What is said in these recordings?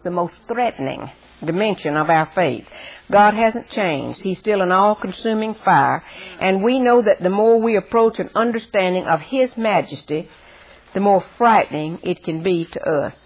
the most threatening dimension of our faith. God hasn't changed. He's still an all-consuming fire, and we know that the more we approach an understanding of His majesty, the more frightening it can be to us.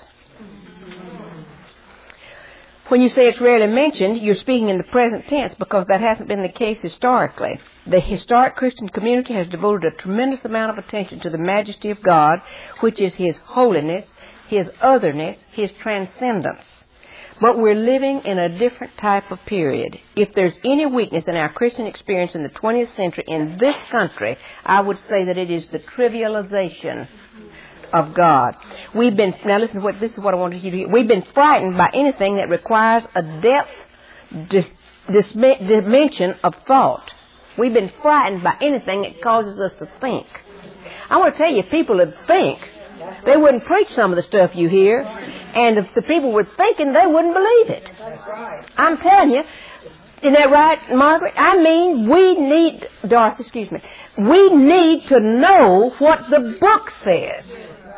When you say it's rarely mentioned, you're speaking in the present tense because that hasn't been the case historically. The historic Christian community has devoted a tremendous amount of attention to the majesty of God, which is His holiness, His otherness, His transcendence. But we're living in a different type of period. If there's any weakness in our Christian experience in the 20th century in this country, I would say that it is the trivialization of God. Now listen, this is what I wanted you to hear. We've been frightened by anything that requires a depth dimension of thought. We've been frightened by anything that causes us to think. I want to tell you, if people would think, they wouldn't preach some of the stuff you hear. And if the people were thinking, they wouldn't believe it. That's right. I'm telling you. Isn't that right, Margaret? I mean, Dorothy, excuse me. We need to know what the book says.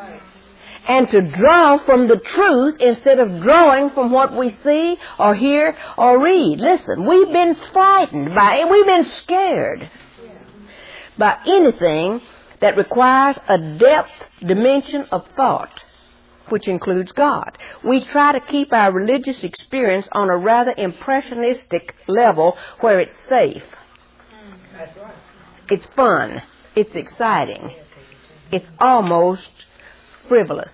And to draw from the truth instead of drawing from what we see or hear or read. Listen, we've been frightened by it. We've been scared by anything that requires a depth dimension of thought, which includes God. We try to keep our religious experience on a rather impressionistic level where it's safe. That's right. It's fun. It's exciting. It's almost frivolous.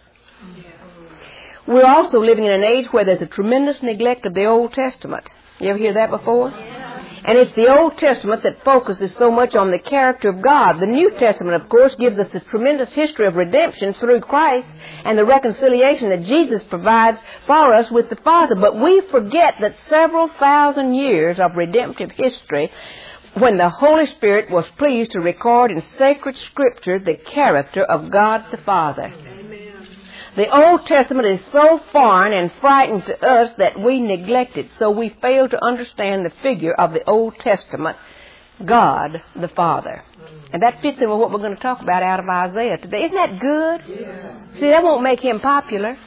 We're also living in an age where there's a tremendous neglect of the Old Testament. You ever hear that before? And it's the Old Testament that focuses so much on the character of God. The New Testament, of course, gives us a tremendous history of redemption through Christ and the reconciliation that Jesus provides for us with the Father. But we forget that several thousand years of redemptive history, when the Holy Spirit was pleased to record in sacred Scripture the character of God the Father. The Old Testament is so foreign and frightening to us that we neglect it, so we fail to understand the figure of the Old Testament, God the Father. And that fits in with what we're going to talk about out of Isaiah today. Isn't that good? Yes. See, that won't make him popular.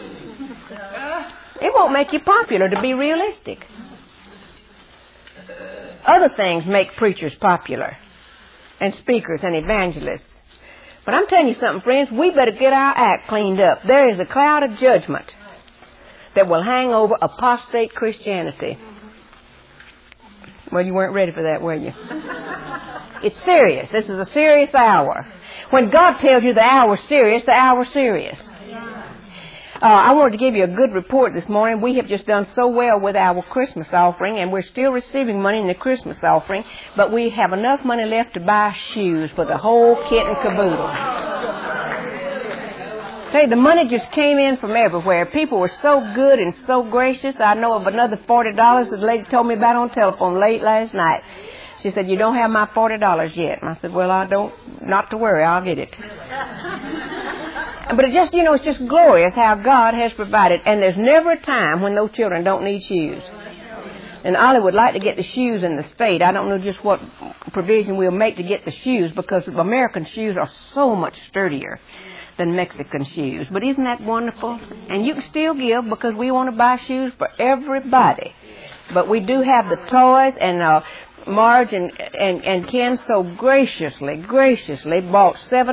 It won't make you popular, to be realistic. Other things make preachers popular, and speakers and evangelists. But I'm telling you something, friends, we better get our act cleaned up. There is a cloud of judgment that will hang over apostate Christianity. Well, you weren't ready for that, were you? It's serious. This is a serious hour. When God tells you the hour's serious, the hour's serious. I wanted to give you a good report this morning. We have just done so well with our Christmas offering, and we're still receiving money in the Christmas offering, but we have enough money left to buy shoes for the whole kit and caboodle. Hey, the money just came in from everywhere. People were so good and so gracious. I know of another $40 that the lady told me about on the telephone late last night. She said, "You don't have my $40 yet." And I said, "Well, not to worry, I'll get it." But it's just glorious how God has provided. And there's never a time when those children don't need shoes. And Ollie would like to get the shoes in the state. I don't know just what provision we'll make to get the shoes, because American shoes are so much sturdier than Mexican shoes. But isn't that wonderful? And you can still give, because we want to buy shoes for everybody. But we do have the toys, and Marge and Ken so graciously bought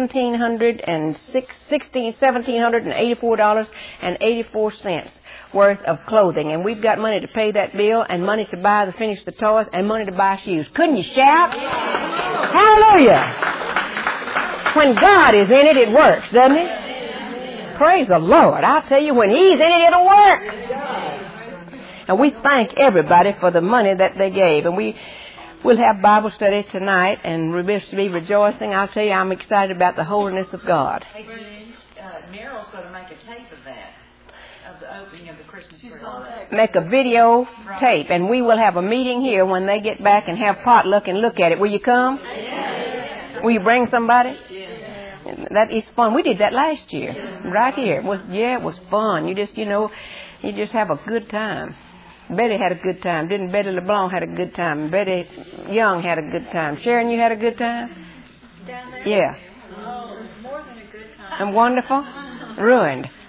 $1,784.84 worth of clothing. And we've got money to pay that bill, and money to finish the toys, and money to buy shoes. Couldn't you shout? Hallelujah! When God is in it, it works, doesn't it? Praise the Lord. I'll tell you, when He's in it, it'll work. And we thank everybody for the money that they gave. And we'll have Bible study tonight, and we'll be rejoicing. I'll tell you, I'm excited about the holiness of God. Hey, Meryl's going to make a tape of that, of the opening of the Christmas tree. Make a video tape, and we will have a meeting here when they get back and have potluck and look at it. Will you come? Yeah. Will you bring somebody? Yeah. That is fun. We did that last year, right here. It was fun. You just have a good time. Betty had a good time. Didn't Betty LeBlanc had a good time? Betty Young had a good time. Sharon, you had a good time? Down there? Yeah. Oh, more than a good time. And wonderful? Ruined.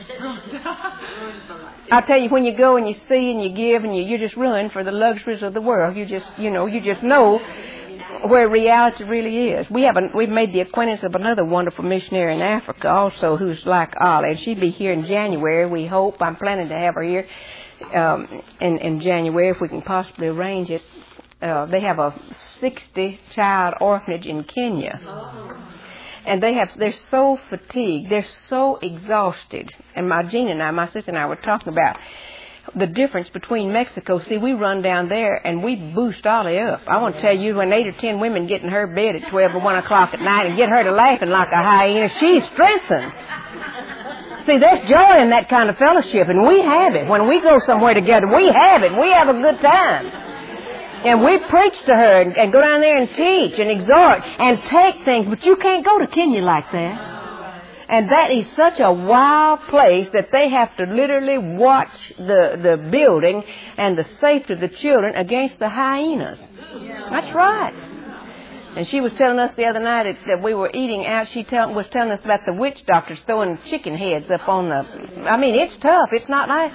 I tell you, when you go and you see and you give and you just run for the luxuries of the world, you just know where reality really is. We've made the acquaintance of another wonderful missionary in Africa also, who's like Ollie, and she'll be here in January. We hope. I'm planning to have her here in January if we can possibly arrange it. They have a 60-child orphanage in Kenya. And they're so fatigued, they're so exhausted. And my sister and I were talking about the difference between Mexico. See, we run down there and we boost Ollie up. I want to tell you, when 8 or 10 women get in her bed at 12 or 1 o'clock at night and get her to laughing like a hyena, she's strengthened. See, there's joy in that kind of fellowship, and we have it. When we go somewhere together, we have it. We have a good time. And we preach to her and go down there and teach and exhort and take things. But you can't go to Kenya like that. And that is such a wild place that they have to literally watch the building and the safety of the children against the hyenas. That's right. And she was telling us the other night that we were eating out. She was telling us about the witch doctors throwing chicken heads up on the... I mean, it's tough. It's not like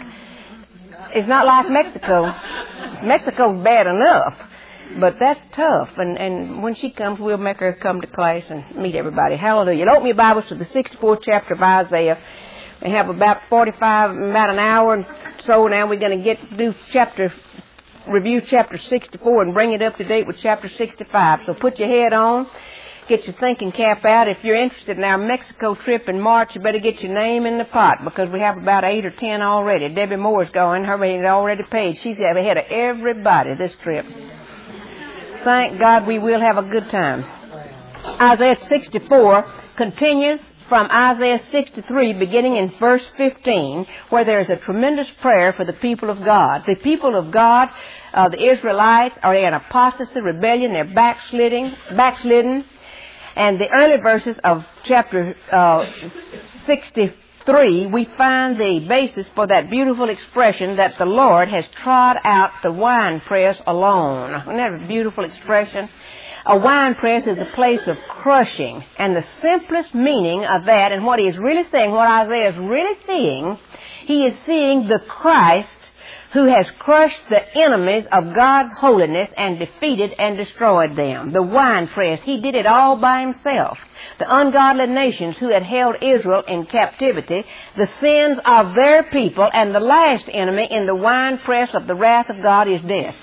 Mexico. Mexico's bad enough, but that's tough. And when she comes, we'll make her come to class and meet everybody. Hallelujah. Open your Bibles to the 64th chapter of Isaiah. We have about an hour and so now. We're going to review chapter 64 and bring it up to date with chapter 65. So put your head on. Get your thinking cap out. If you're interested in our Mexico trip in March, you better get your name in the pot, because we have about 8 or 10 already. Debbie Moore's going. Her rate is already paid. She's ahead of everybody this trip. Thank God we will have a good time. Isaiah 64 continues from Isaiah 63, beginning in verse 15, where there is a tremendous prayer for the people of God. The people of God, the Israelites, are in apostasy, rebellion. They're backslidden. And the early verses of chapter 63, we find the basis for that beautiful expression that the Lord has trod out the winepress alone. Isn't that a beautiful expression? A winepress is a place of crushing. And the simplest meaning of that, and what he is really saying, what Isaiah is really seeing, he is seeing the Christ who has crushed the enemies of God's holiness and defeated and destroyed them. The winepress, he did it all by himself. The ungodly nations who had held Israel in captivity, the sins of their people, and the last enemy in the winepress of the wrath of God is death.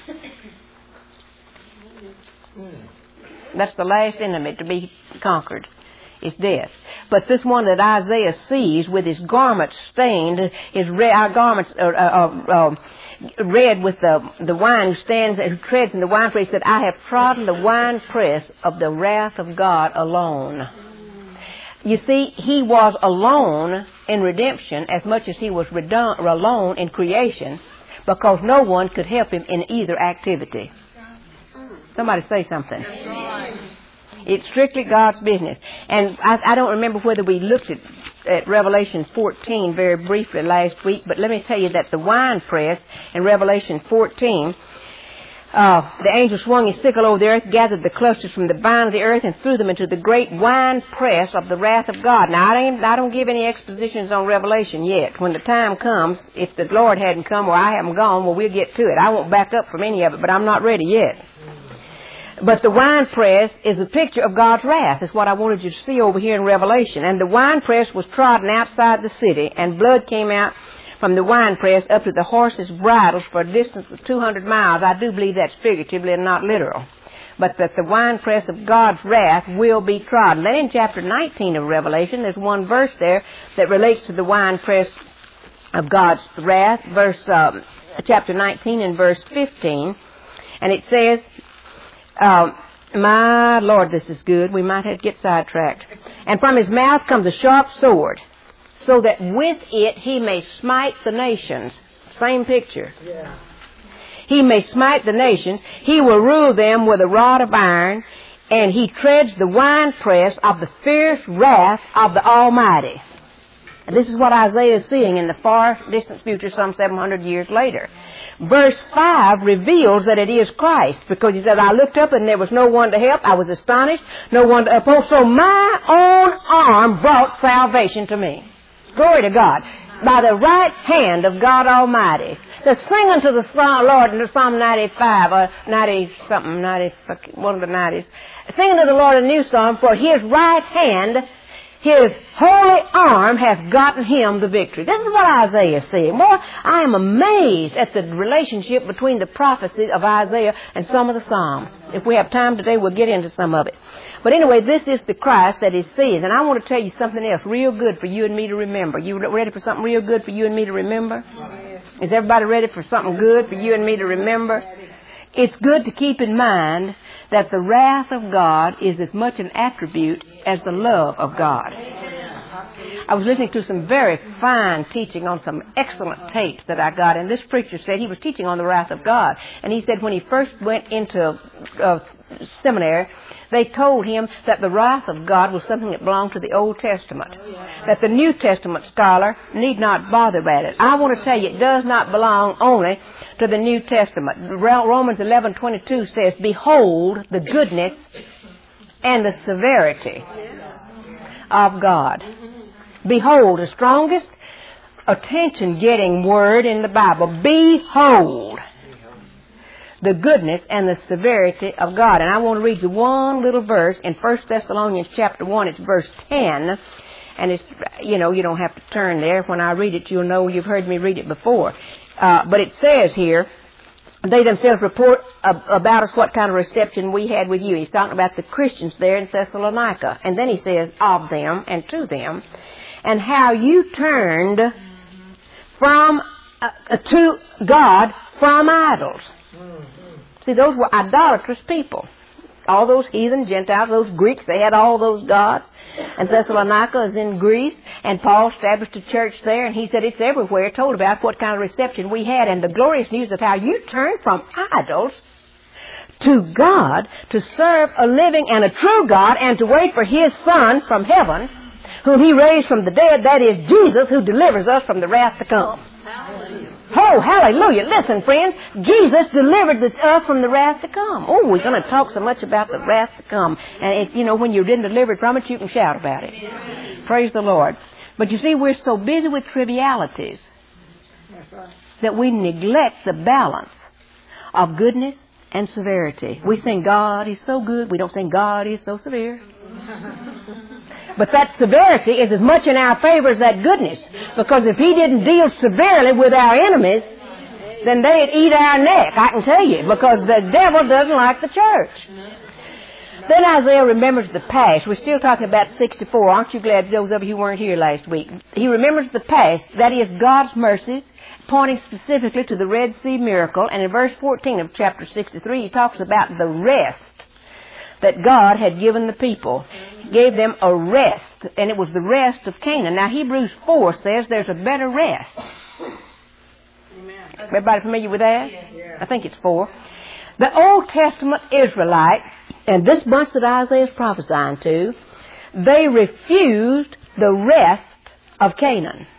That's the last enemy to be conquered, is death. But this one that Isaiah sees with his garments stained, our garments red with the wine, who treads in the winepress, said, I have trodden the winepress of the wrath of God alone. You see, he was alone in redemption as much as he was alone in creation, because no one could help him in either activity. Somebody say something. It's strictly God's business. And I don't remember whether we looked at Revelation 14 very briefly last week, but let me tell you that the winepress in Revelation 14, the angel swung his sickle over the earth, gathered the clusters from the vine of the earth, and threw them into the great winepress of the wrath of God. Now, I don't give any expositions on Revelation yet. When the time comes, if the Lord hadn't come or I haven't gone, well, we'll get to it. I won't back up from any of it, but I'm not ready yet. But the winepress is a picture of God's wrath. That's what I wanted you to see over here in Revelation. And the winepress was trodden outside the city, and blood came out from the winepress up to the horses' bridles for a distance of 200 miles. I do believe that's figuratively and not literal. But that the winepress of God's wrath will be trodden. Then in chapter 19 of Revelation, there's one verse there that relates to the winepress of God's wrath. Chapter 19 and verse 15. And it says, my Lord, this is good. We might have to get sidetracked. And from his mouth comes a sharp sword, so that with it he may smite the nations. Same picture. Yeah. He may smite the nations. He will rule them with a rod of iron, and he treads the winepress of the fierce wrath of the Almighty. And this is what Isaiah is seeing in the far distant future, some 700 years later. Verse 5 reveals that it is Christ, because he said, I looked up and there was no one to help. I was astonished, no one to oppose. So my own arm brought salvation to me. Glory to God. By the right hand of God Almighty. So sing unto the Lord in Psalm 95 or 90 something, 90, one of the 90s. Sing unto the Lord a new song, for His right hand, His holy arm hath gotten him the victory. This is what Isaiah said. More, I am amazed at the relationship between the prophecies of Isaiah and some of the Psalms. If we have time today, we'll get into some of it. But anyway, this is the Christ that is seen. And I want to tell you something else real good for you and me to remember. You ready for something real good for you and me to remember? Is everybody ready for something good for you and me to remember? It's good to keep in mind that the wrath of God is as much an attribute as the love of God. I was listening to some very fine teaching on some excellent tapes that I got, and this preacher said he was teaching on the wrath of God. And he said when he first went into seminary, they told him that the wrath of God was something that belonged to the Old Testament, that the New Testament scholar need not bother about it. I want to tell you, it does not belong only to the New Testament. Romans 11:22 says, behold the goodness and the severity of God. Behold, the strongest attention-getting word in the Bible. Behold the goodness and the severity of God. And I want to read you one little verse in 1 Thessalonians chapter 1. It's verse 10. And it's, you don't have to turn there. When I read it, you'll know you've heard me read it before. But it says here, they themselves report about us what kind of reception we had with you. He's talking about the Christians there in Thessalonica. And then he says, of them and to them, and how you turned from to God from idols. See, those were idolatrous people. All those heathen Gentiles, those Greeks, they had all those gods. And Thessalonica is in Greece, and Paul established a church there, and he said it's everywhere, told about what kind of reception we had, and the glorious news of how you turned from idols to God to serve a living and a true God, and to wait for His Son from heaven, whom He raised from the dead, that is Jesus, who delivers us from the wrath to come. Hallelujah. Oh, hallelujah. Listen, friends, Jesus delivered us from the wrath to come. Oh, we're going to talk so much about the wrath to come. And, when you've been delivered from it, you can shout about it. Amen. Praise the Lord. But you see, we're so busy with trivialities that we neglect the balance of goodness and severity. We sing, God is so good. We don't sing, God is so severe. But that severity is as much in our favor as that goodness. Because if He didn't deal severely with our enemies, then they'd eat our neck, I can tell you. Because the devil doesn't like the church. Then Isaiah remembers the past. We're still talking about 64. Aren't you glad those of you who weren't here last week? He remembers the past. That is God's mercies, pointing specifically to the Red Sea miracle. And in verse 14 of chapter 63, he talks about the rest that God had given the people. He gave them a rest, and it was the rest of Canaan. Now, Hebrews 4 says there's a better rest. Amen. Everybody familiar with that? Yeah. I think it's 4. The Old Testament Israelite, and this bunch that Isaiah's prophesying to, they refused the rest of Canaan.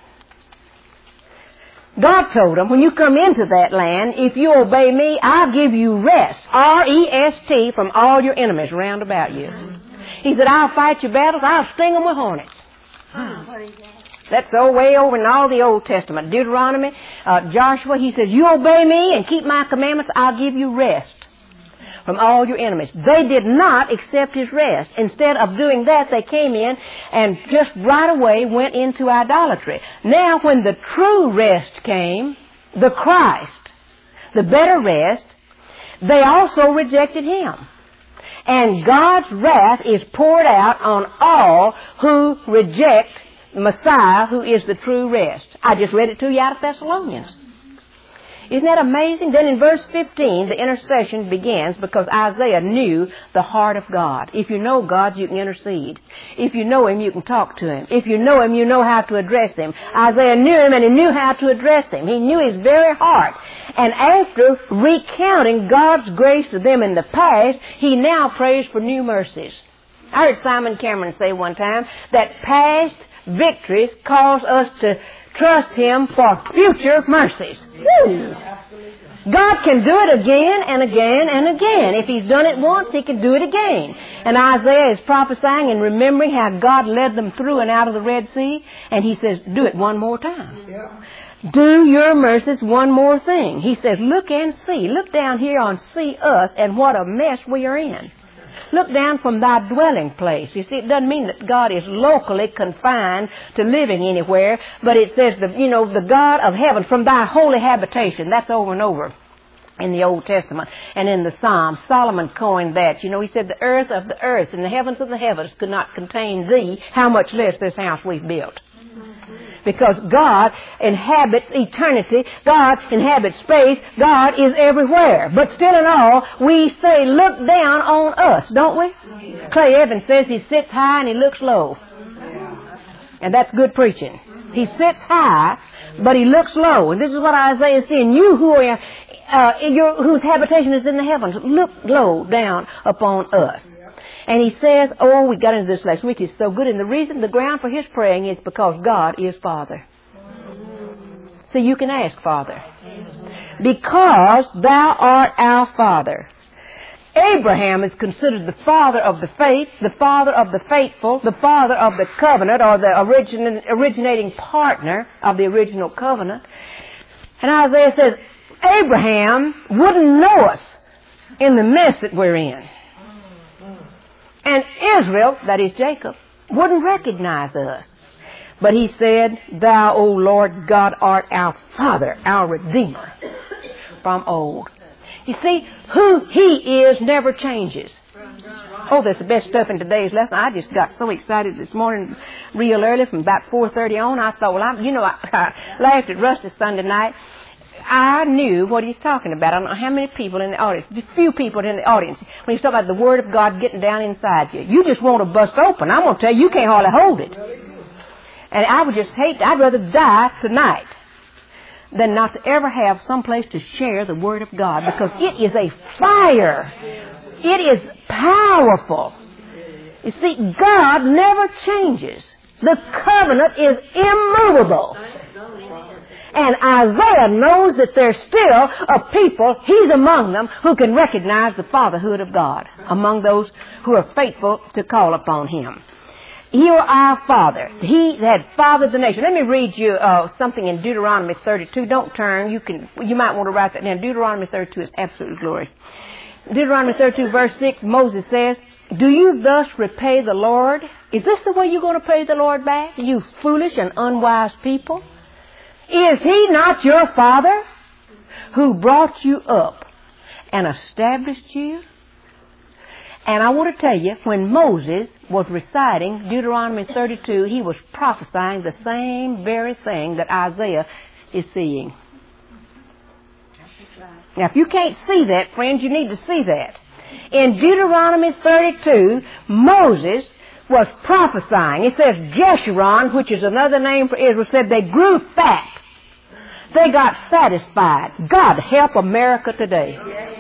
God told them, when you come into that land, if you obey me, I'll give you rest, R-E-S-T, from all your enemies round about you. He said, I'll fight your battles, I'll sting them with hornets. That's way over in all the Old Testament. Deuteronomy, Joshua, he says, you obey me and keep my commandments, I'll give you rest from all your enemies. They did not accept His rest. Instead of doing that, they came in and just right away went into idolatry. Now, when the true rest came, the Christ, the better rest, they also rejected Him. And God's wrath is poured out on all who reject Messiah, who is the true rest. I just read it to you out of Thessalonians. Isn't that amazing? Then in verse 15, the intercession begins because Isaiah knew the heart of God. If you know God, you can intercede. If you know Him, you can talk to Him. If you know Him, you know how to address Him. Isaiah knew Him, and he knew how to address Him. He knew His very heart. And after recounting God's grace to them in the past, he now prays for new mercies. I heard Simon Cameron say one time that past victories cause us to trust Him for future mercies. Woo. God can do it again and again and again. If He's done it once, He can do it again. And Isaiah is prophesying and remembering how God led them through and out of the Red Sea. And he says, do it one more time. Yeah. Do your mercies one more thing. He says, look and see. Look down here on see us and what a mess we are in. Look down from thy dwelling place. You see, it doesn't mean that God is locally confined to living anywhere, but it says, the God of heaven, from thy holy habitation. That's over and over in the Old Testament and in the Psalms. Solomon coined that. He said, the earth of the earth and the heavens of the heavens could not contain thee, how much less this house we've built. Because God inhabits eternity. God inhabits space. God is everywhere. But still in all, we say, look down on us, don't we? Yeah. Clay Evans says he sits high and he looks low. And that's good preaching. He sits high, but he looks low. And this is what Isaiah is saying. You who are, whose habitation is in the heavens, look low down upon us. And he says, we got into this last week, it's so good. And the reason, the ground for his praying is because God is Father. So you can ask, Father. Because thou art our Father. Abraham is considered the father of the faith, the father of the faithful, the father of the covenant, or the originating partner of the original covenant. And Isaiah says, Abraham wouldn't know us in the mess that we're in. And Israel, that is Jacob, wouldn't recognize us. But he said, thou, O Lord God, art our Father, our Redeemer from old. You see, who He is never changes. That's the best stuff in today's lesson. I just got so excited this morning, real early, from about 4:30 on. I thought, I laughed at Rusty Sunday night. I knew what he's talking about. I don't know how many people in the audience, a few people in the audience, when he's talking about the Word of God getting down inside you. You just want to bust open. I'm going to tell you, you can't hardly hold it. And I would just I'd rather die tonight than not to ever have some place to share the Word of God, because it is a fire. It is powerful. You see, God never changes. The covenant is immovable. And Isaiah knows that there's still a people, he's among them, who can recognize the fatherhood of God among those who are faithful to call upon Him. You are our Father. He had fathered the nation. Let me read you something in Deuteronomy 32. Don't turn. You might want to write that down. Deuteronomy 32 is absolutely glorious. Deuteronomy 32 verse 6, Moses says, do you thus repay the Lord? Is this the way you're going to pay the Lord back, you foolish and unwise people? Is He not your Father who brought you up and established you? And I want to tell you, when Moses was reciting Deuteronomy 32, he was prophesying the same very thing that Isaiah is seeing. Now, if you can't see that, friends, you need to see that. In Deuteronomy 32, Moses was prophesying. It says Jeshurun, which is another name for Israel, said they grew fat. They got satisfied. God help America today.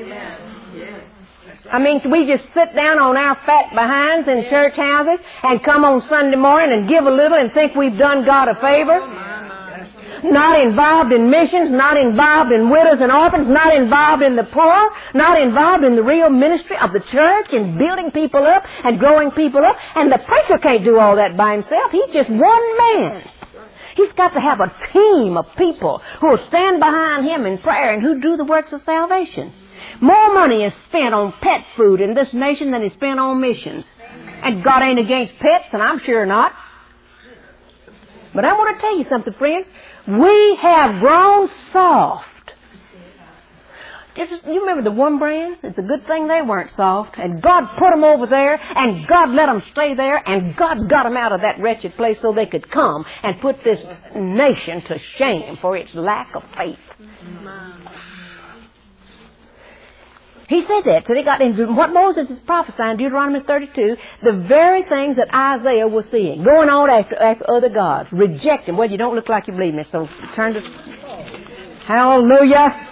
I mean, we just sit down on our fat behinds in church houses and come on Sunday morning and give a little and think we've done God a favor. Not involved in missions, not involved in widows and orphans, not involved in the poor, not involved in the real ministry of the church and building people up and growing people up. And the preacher can't do all that by himself. He's just one man. He's got to have a team of people who will stand behind him in prayer and who do the works of salvation. More money is spent on pet food in this nation than is spent on missions. And God ain't against pets, and I'm sure not. But I want to tell you something, friends. We have grown soft. You remember the One Brands? It's a good thing they weren't soft. And God put them over there, and God let them stay there, and God got them out of that wretched place so they could come and put this nation to shame for its lack of faith. He said that. So they got into what Moses is prophesying, Deuteronomy 32, the very things that Isaiah was seeing. Going on after other gods. Rejecting. Well, you don't look like you believe me, so turn to... Hallelujah.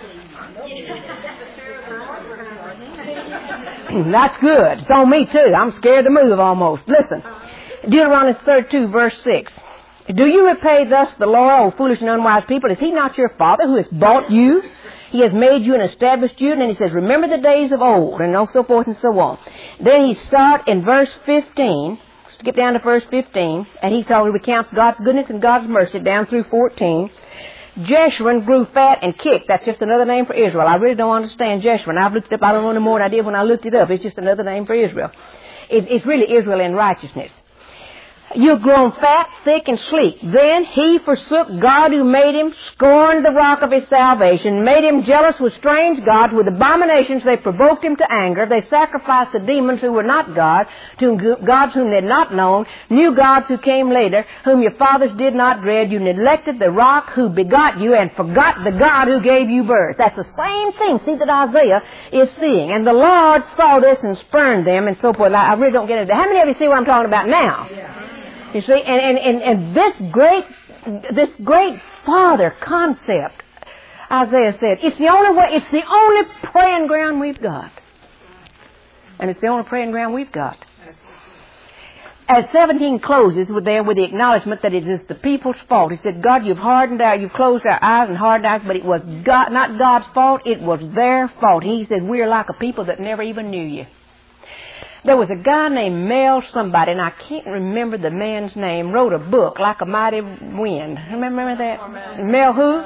That's good. It's on me too. I'm scared to move almost. Listen. Deuteronomy 32 verse 6. Do you repay thus the Lord, O foolish and unwise people? Is he not your Father who has bought you? He has made you and established you. And then he says, remember the days of old, and so forth and so on. Then he starts in verse 15, skip down to verse 15, and he recounts God's goodness and God's mercy down through 14. Jeshurun grew fat and kicked. That's just another name for Israel. I really don't understand Jeshurun. I've looked it up. I don't know any more than I did when I looked it up. It's just another name for Israel. It's really Israel in righteousness. You've grown fat, thick, and sleek. Then he forsook God who made him, scorned the rock of his salvation, made him jealous with strange gods. With abominations they provoked him to anger. They sacrificed the demons who were not God, to gods whom they had not known, new gods who came later, whom your fathers did not dread. You neglected the rock who begot you and forgot the God who gave you birth. That's the same thing, see, that Isaiah is seeing. And the Lord saw this and spurned them and so forth. I really don't get it. How many of you see what I'm talking about now? Yeah. You see, and this great Father concept, Isaiah said, it's the only way, it's the only praying ground we've got. And it's the only praying ground we've got. As 17 closes with the acknowledgement that it is the people's fault. He said, God, you've closed our eyes and hardened our eyes, but it was God, not God's fault, it was their fault. He said, we're like a people that never even knew you. There was a guy named Mel somebody, and I can't remember the man's name, wrote a book, Like a Mighty Wind. Remember that? Mel who?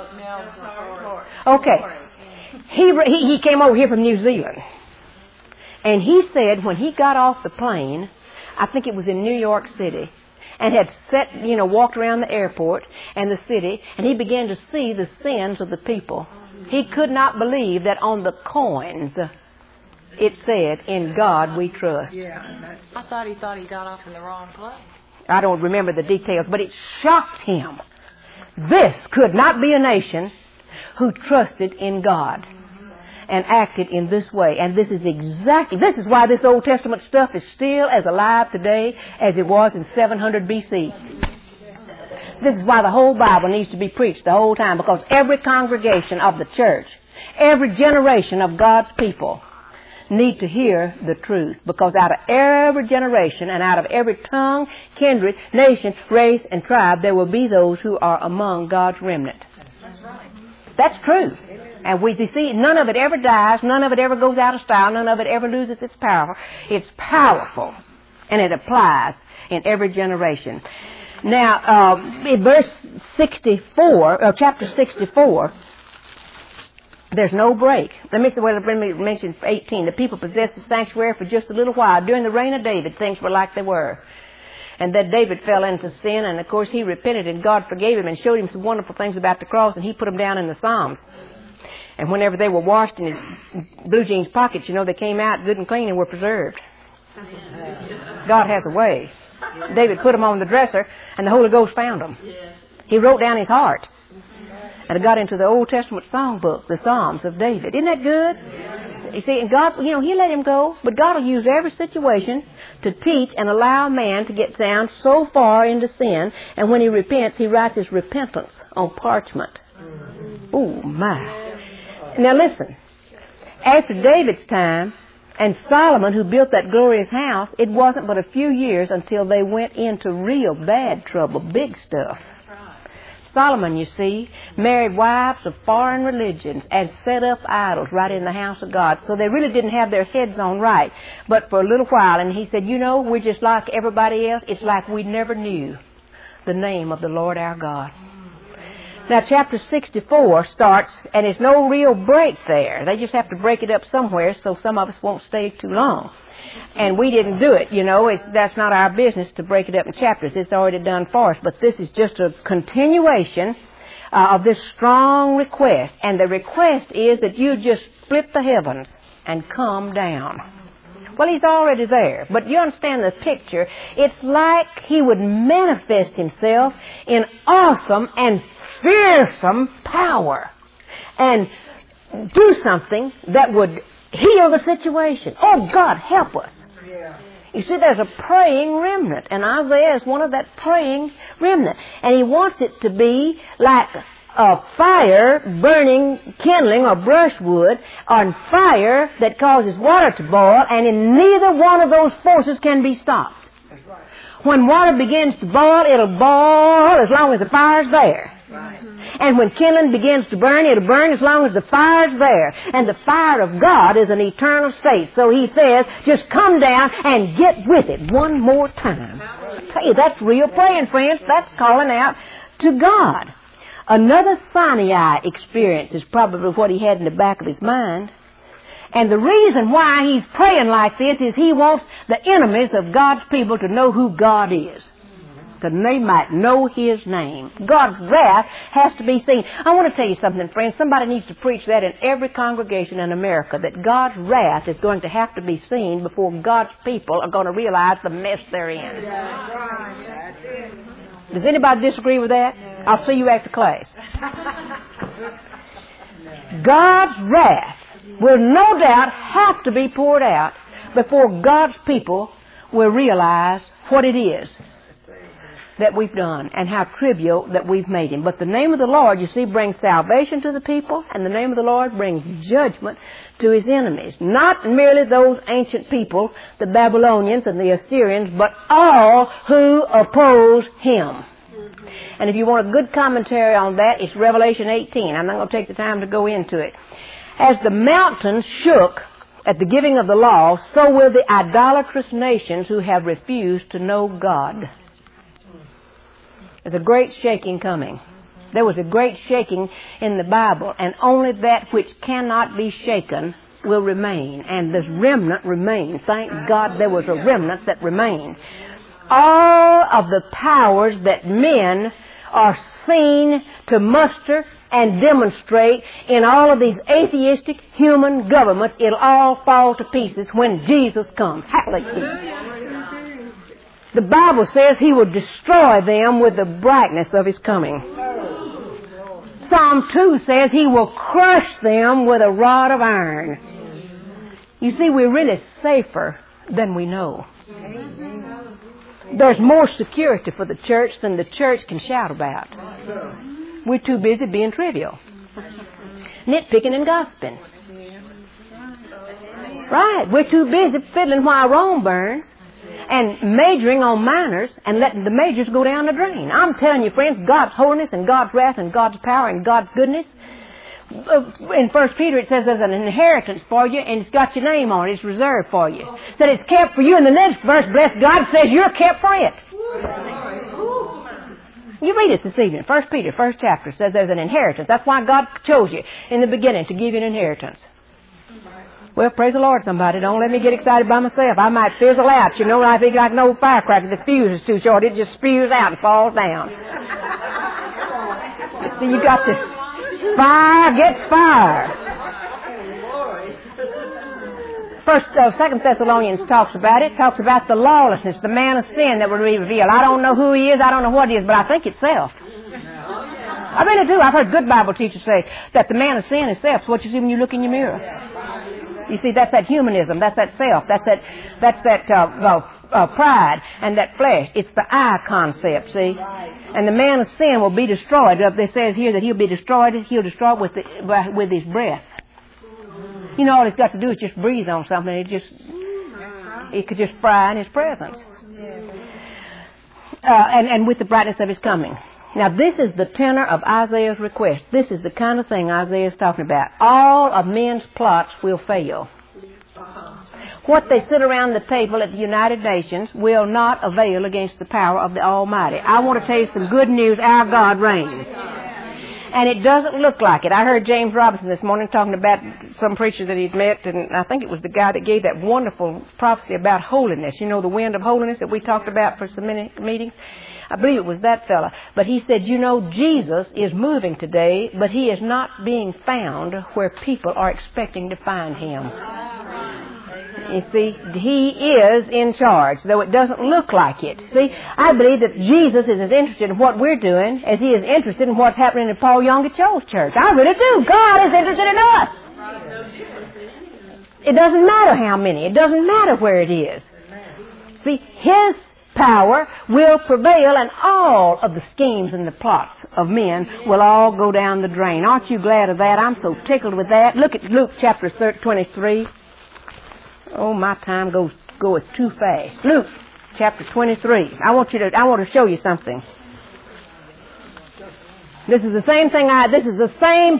Okay. He came over here from New Zealand. And he said when he got off the plane, I think it was in New York City, and had walked around the airport and the city, and he began to see the sins of the people. He could not believe that on the coins it said, in God we trust. Yeah, I thought he got off in the wrong place. I don't remember the details, but it shocked him. This could not be a nation who trusted in God and acted in this way. And this is why this Old Testament stuff is still as alive today as it was in 700 BC. This is why the whole Bible needs to be preached the whole time, because every congregation of the church, every generation of God's people need to hear the truth, because out of every generation and out of every tongue, kindred, nation, race, and tribe, there will be those who are among God's remnant. That's true. And we see none of it ever dies, none of it ever goes out of style, none of it ever loses its power. It's powerful, and it applies in every generation. Now, in verse 64, or chapter 64, there's no break. Let me mention 18. The people possessed the sanctuary for just a little while. During the reign of David, things were like they were. And that David fell into sin, and of course he repented, and God forgave him and showed him some wonderful things about the cross, and he put them down in the Psalms. And whenever they were washed in his blue jeans pockets, they came out good and clean and were preserved. God has a way. David put them on the dresser, and the Holy Ghost found them. He wrote down his heart. And it got into the Old Testament songbook, the Psalms of David. Isn't that good? You see, and God, He let him go, but God will use every situation to teach and allow man to get down so far into sin, and when he repents, He writes his repentance on parchment. Oh, my. Now listen, after David's time, and Solomon, who built that glorious house, it wasn't but a few years until they went into real bad trouble, big stuff. Solomon, you see, married wives of foreign religions and set up idols right in the house of God. So they really didn't have their heads on right. But for a little while, and he said, we're just like everybody else. It's like we never knew the name of the Lord our God. Now, chapter 64 starts, and there's no real break there. They just have to break it up somewhere so some of us won't stay too long. And we didn't do it, that's not our business to break it up in chapters. It's already done for us. But this is just a continuation of this strong request. And the request is that you just split the heavens and come down. Well, He's already there. But you understand the picture. It's like He would manifest Himself in awesome and fearsome power and do something that would heal the situation. Oh, God, help us. Yeah. You see, there's a praying remnant, and Isaiah is one of that praying remnant. And he wants it to be like a fire burning, kindling, or brushwood, on fire that causes water to boil, and in neither one of those forces can be stopped. That's right. When water begins to boil, it'll boil as long as the fire's there. And when kindling begins to burn, it'll burn as long as the fire's there. And the fire of God is an eternal state. So he says, just come down and get with it one more time. I tell you, that's real praying, friends. That's calling out to God. Another Sinai experience is probably what he had in the back of his mind. And the reason why he's praying like this is he wants the enemies of God's people to know who God is, that they might know his name. God's wrath has to be seen. I want to tell you something, friends. Somebody needs to preach that in every congregation in America, that God's wrath is going to have to be seen before God's people are going to realize the mess they're in. Does anybody disagree with that? I'll see you after class. God's wrath will no doubt have to be poured out before God's people will realize what it is that we've done and how trivial that we've made him. But the name of the Lord, you see, brings salvation to the people, and the name of the Lord brings judgment to his enemies. Not merely those ancient people, the Babylonians and the Assyrians, but all who oppose him. And if you want a good commentary on that, it's Revelation 18. I'm not going to take the time to go into it. As the mountains shook at the giving of the law, so will the idolatrous nations who have refused to know God. There's a great shaking coming. There was a great shaking in the Bible, and only that which cannot be shaken will remain. And this remnant remains. Thank God there was a remnant that remained. All of the powers that men are seen to muster and demonstrate in all of these atheistic human governments, it'll all fall to pieces when Jesus comes. Hallelujah. The Bible says he will destroy them with the brightness of his coming. Psalm 2 says he will crush them with a rod of iron. You see, we're really safer than we know. There's more security for the church than the church can shout about. We're too busy being trivial, nitpicking and gossiping. Right, we're too busy fiddling while Rome burns and majoring on minors and letting the majors go down the drain. I'm telling you, friends, God's holiness and God's wrath and God's power and God's goodness. In 1 Peter it says there's an inheritance for you and it's got your name on it. It's reserved for you. It said it's kept for you. In the next verse, bless God, says you're kept for it. You read it this evening. 1 Peter, first chapter, says there's an inheritance. That's why God chose you in the beginning, to give you an inheritance. Well, praise the Lord, somebody. Don't let me get excited by myself. I might fizzle out. You know, I think like an old firecracker. The fuse is too short. It just spews out and falls down. So you got to... Fire gets fire. Second Thessalonians talks about it. Talks about the lawlessness, the man of sin that will be revealed. I don't know who he is. I don't know what he is, but I think it's self. I really do. I've heard good Bible teachers say that the man of sin is self. It's what you see when you look in your mirror. You see, that's that humanism. That's that self. That's that pride and that flesh. It's the I concept, see? And the man of sin will be destroyed. It says here that he'll be destroyed. He'll destroy with his breath. You know, all he's got to do is just breathe on something. It could just fry in his presence. And with the brightness of his coming. Now, this is the tenor of Isaiah's request. This is the kind of thing Isaiah is talking about. All of men's plots will fail. What they sit around the table at the United Nations will not avail against the power of the Almighty. I want to tell you some good news. Our God reigns. And it doesn't look like it. I heard James Robinson this morning talking about some preacher that he'd met, and I think it was the guy that gave that wonderful prophecy about holiness. You know, the wind of holiness that we talked about for so many meetings? I believe it was that fella. But he said, you know, Jesus is moving today, but he is not being found where people are expecting to find him. You see, he is in charge, though it doesn't look like it. See, I believe that Jesus is as interested in what we're doing as he is interested in what's happening in Paul Young at Cho's church. I really do. God is interested in us. It doesn't matter how many. It doesn't matter where it is. See, his power will prevail, and all of the schemes and the plots of men will all go down the drain. Aren't you glad of that? I'm so tickled with that. Look at Luke chapter 23. Oh, my time goes too fast. Luke chapter 23. I want to show you something. This is the same thing. This is the same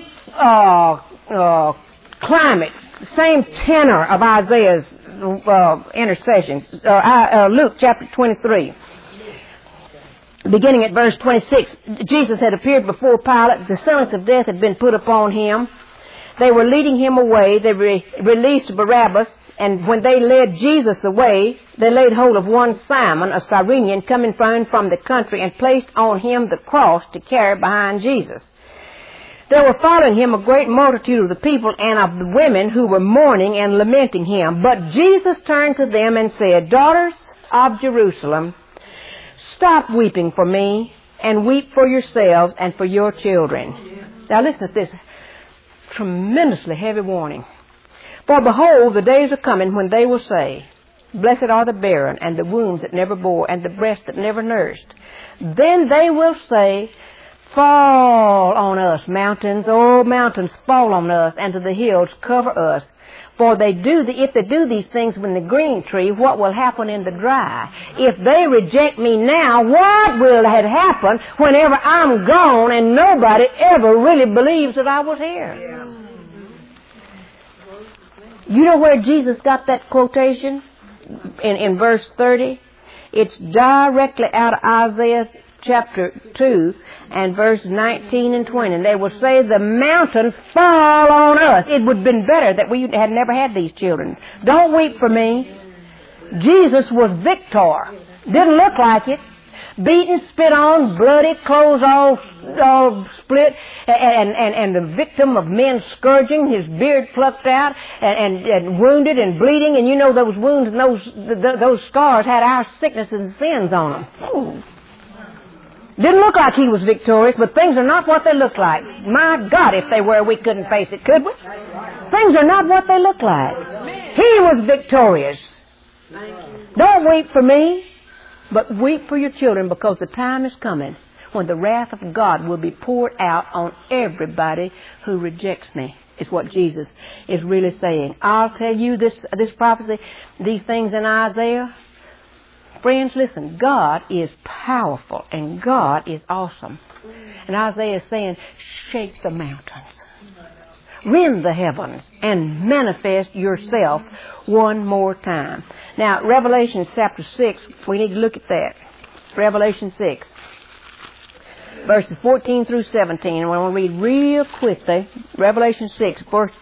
climate, same tenor of Isaiah's intercessions. Luke chapter 23. Beginning at verse 26, Jesus had appeared before Pilate. The sentence of death had been put upon him. They were leading him away. They released Barabbas. And when they led Jesus away, they laid hold of one Simon, a Cyrenian, coming from the country, and placed on him the cross to carry behind Jesus. There were following him a great multitude of the people and of the women who were mourning and lamenting him. But Jesus turned to them and said, "Daughters of Jerusalem, stop weeping for me, and weep for yourselves and for your children." Now listen to this tremendously heavy warning. "For behold, the days are coming when they will say, Blessed are the barren, and the wombs that never bore, and the breasts that never nursed. Then they will say, Fall on us, mountains, O mountains, fall on us, and to the hills cover us. For if they do these things in the green tree, what will happen in the dry? If they reject me now, what will happen whenever I'm gone and nobody ever really believes that I was here?" Yeah. You know where Jesus got that quotation? In verse 30. It's directly out of Isaiah chapter 2 and verse 19 and 20. And they will say, "The mountains fall on us." It would have been better that we had never had these children. Don't weep for me. Jesus was victor. Didn't look like it. Beaten, spit on, bloody, clothes all split, and the victim of men's scourging, his beard plucked out, and wounded and bleeding. And you know those wounds and those scars had our sicknesses and sins on them. Ooh. Didn't look like he was victorious, but things are not what they look like. My God, if they were, we couldn't face it, could we? Things are not what they look like. He was victorious. Don't weep for me, but weep for your children, because the time is coming when the wrath of God will be poured out on everybody who rejects me, is what Jesus is really saying. I'll tell you this prophecy, these things in Isaiah. Friends, listen, God is powerful and God is awesome. And Isaiah is saying, shake the mountains, rend the heavens, and manifest yourself one more time. Now, Revelation chapter 6, we need to look at that. Revelation 6, verses 14 through 17. And I want to read real quickly. Revelation 6, verse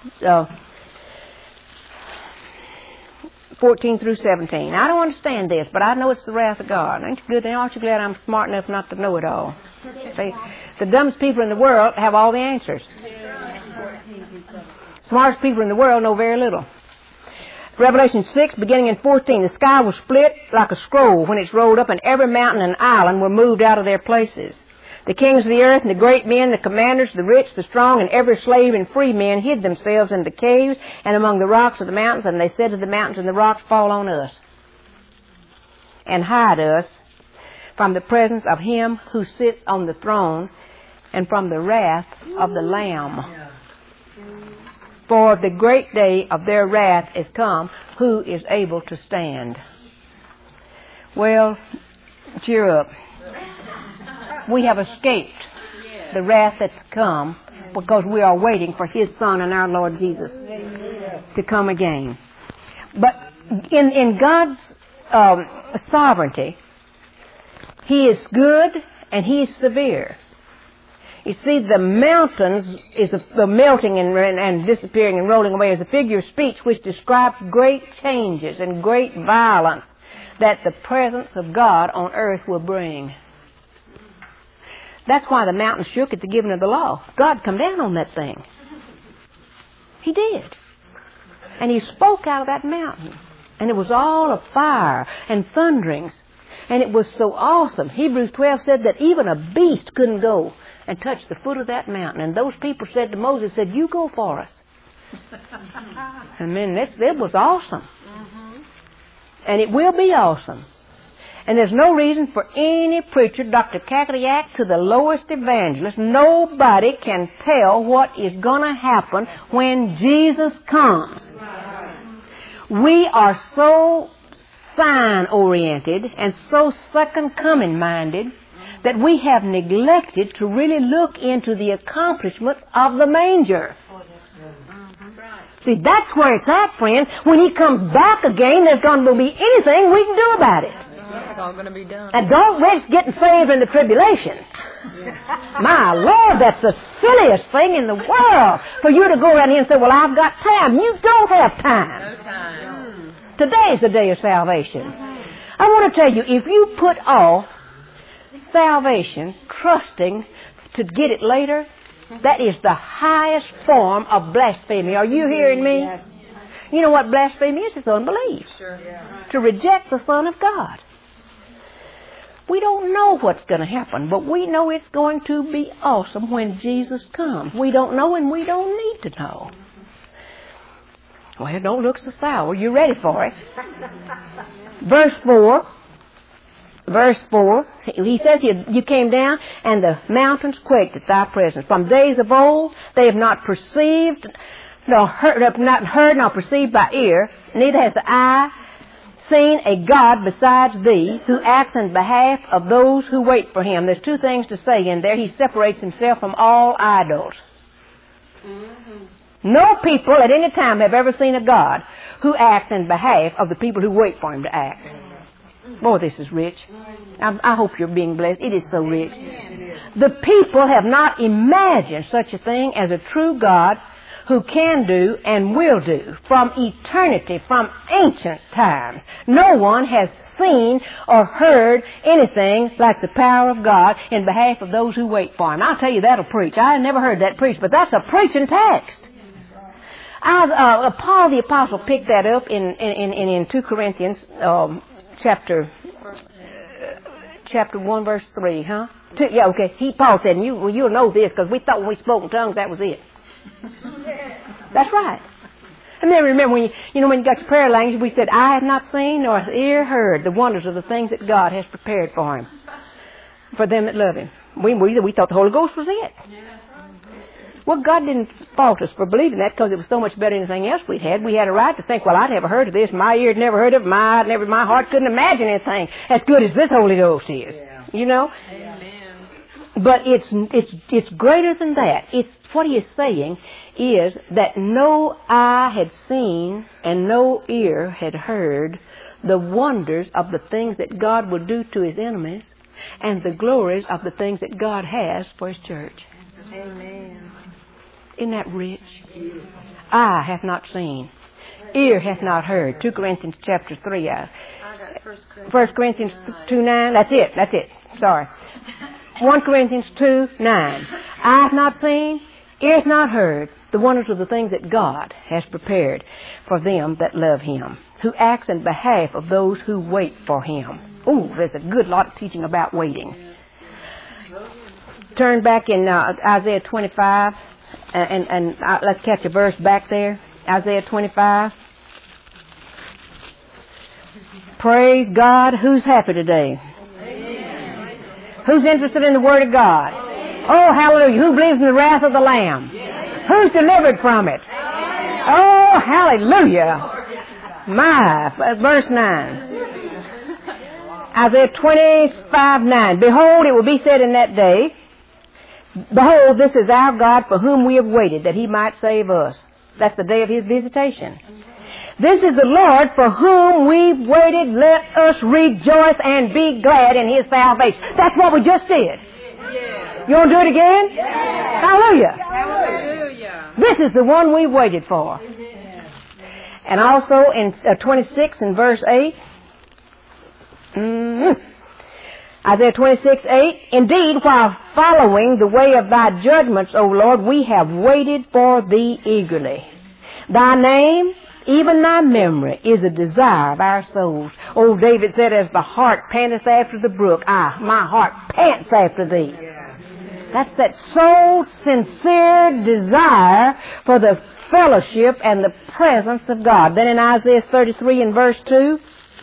14 through 17. Now, I don't understand this, but I know it's the wrath of God. Ain't you good? Aren't you glad I'm smart enough not to know it all? See, the dumbest people in the world have all the answers. Smartest people in the world know very little. Revelation 6, beginning in 14. The sky was split like a scroll when it's rolled up, and every mountain and island were moved out of their places. The kings of the earth and the great men, the commanders, the rich, the strong, and every slave and free man hid themselves in the caves and among the rocks of the mountains, and they said to the mountains and the rocks, Fall on us, and hide us from the presence of him who sits on the throne and from the wrath of the Lamb. For the great day of their wrath is come. Who is able to stand? Well, cheer up. We have escaped the wrath that's come because we are waiting for his Son and our Lord Jesus to come again. But in God's sovereignty, he is good and he is severe. You see, the mountains is the melting and disappearing and rolling away is a figure of speech which describes great changes and great violence that the presence of God on earth will bring. That's why the mountain shook at the giving of the law. God come down on that thing. He did. And he spoke out of that mountain. And it was all of fire and thunderings. And it was so awesome. Hebrews 12 said that even a beast couldn't go and touch the foot of that mountain. And those people said to Moses, said, you go for us. I mean, it was awesome. And it will be awesome. And there's no reason for any preacher, Dr. Kakadiak, to the lowest evangelist, nobody can tell what is going to happen when Jesus comes. We are so sign-oriented and so second-coming-minded that we have neglected to really look into the accomplishments of the manger. See, that's where it's at, friends. When He comes back again, there's going to be anything we can do about it. It's all going to be done. And don't risk getting saved in the tribulation. My Lord, that's the silliest thing in the world for you to go around here and say, well, I've got time. You don't have time. No time. Today is the day of salvation. I want to tell you, if you put off salvation, trusting to get it later, that is the highest form of blasphemy. Are you hearing me? You know what blasphemy is? It's unbelief. Sure. Yeah. To reject the Son of God. We don't know what's going to happen, but we know it's going to be awesome when Jesus comes. We don't know and we don't need to know. Well, don't look so sour. You ready for it? Verse 4, he says, you came down and the mountains quaked at thy presence. From days of old, they have not perceived, nor heard, nor perceived by ear, neither has the eye seen a God besides thee, who acts in behalf of those who wait for Him. There's two things to say in there. He separates Himself from all idols. No people at any time have ever seen a God who acts in behalf of the people who wait for Him to act. Boy, this is rich. I hope you're being blessed. It is so rich. The people have not imagined such a thing as a true God who can do and will do from eternity, from ancient times. No one has seen or heard anything like the power of God in behalf of those who wait for Him. I'll tell you, that'll preach. I never heard that preached, but that's a preaching text. Paul the Apostle picked that up in 2 Corinthians chapter 1 verse 3, huh? Paul said, and you'll know this because we thought when we spoke in tongues that was it. That's right. And then remember when you got your prayer language, we said, "I have not seen nor has ear heard the wonders of the things that God has prepared for Him, for them that love Him." We thought the Holy Ghost was it. Well, God didn't fault us for believing that because it was so much better than anything else we'd had. We had a right to think, well, I'd never heard of this. My ear had never heard of it. My heart couldn't imagine anything as good as this Holy Ghost is. Yeah. You know? Amen. But it's greater than that. It's what He is saying is that no eye had seen and no ear had heard the wonders of the things that God would do to His enemies and the glories of the things that God has for His church. Amen. Isn't that rich? Eye hath not seen, ear hath not heard. 2 Corinthians chapter 3. 1 Corinthians 2:9. That's it. Sorry. 1 Corinthians 2:9. Eye hath not seen, ear hath not heard the wonders of the things that God has prepared for them that love Him, who acts in behalf of those who wait for Him. Ooh, there's a good lot of teaching about waiting. Turn back in Isaiah 25, and let's catch a verse back there. Isaiah 25. Praise God. Who's happy today? Amen. Who's interested in the Word of God? Amen. Oh, hallelujah. Who believes in the wrath of the Lamb? Yes. Who's delivered from it? Amen. Oh, hallelujah. My, verse 9. Isaiah 25:9. Behold, it will be said in that day, behold, this is our God for whom we have waited, that He might save us. That's the day of His visitation. This is the Lord for whom we've waited. Let us rejoice and be glad in His salvation. That's what we just did. Yeah. You want to do it again? Yeah. Hallelujah. Hallelujah. This is the one we waited for. Yeah. And also in 26 and verse 8. Isaiah 26:8. Indeed, while following the way of Thy judgments, O Lord, we have waited for Thee eagerly. Thy name, even Thy memory, is a desire of our souls. Oh, David said, as the hart panteth after the brook, my heart pants after Thee. That's that soul sincere desire for the fellowship and the presence of God. Then in Isaiah 33 and verse 2,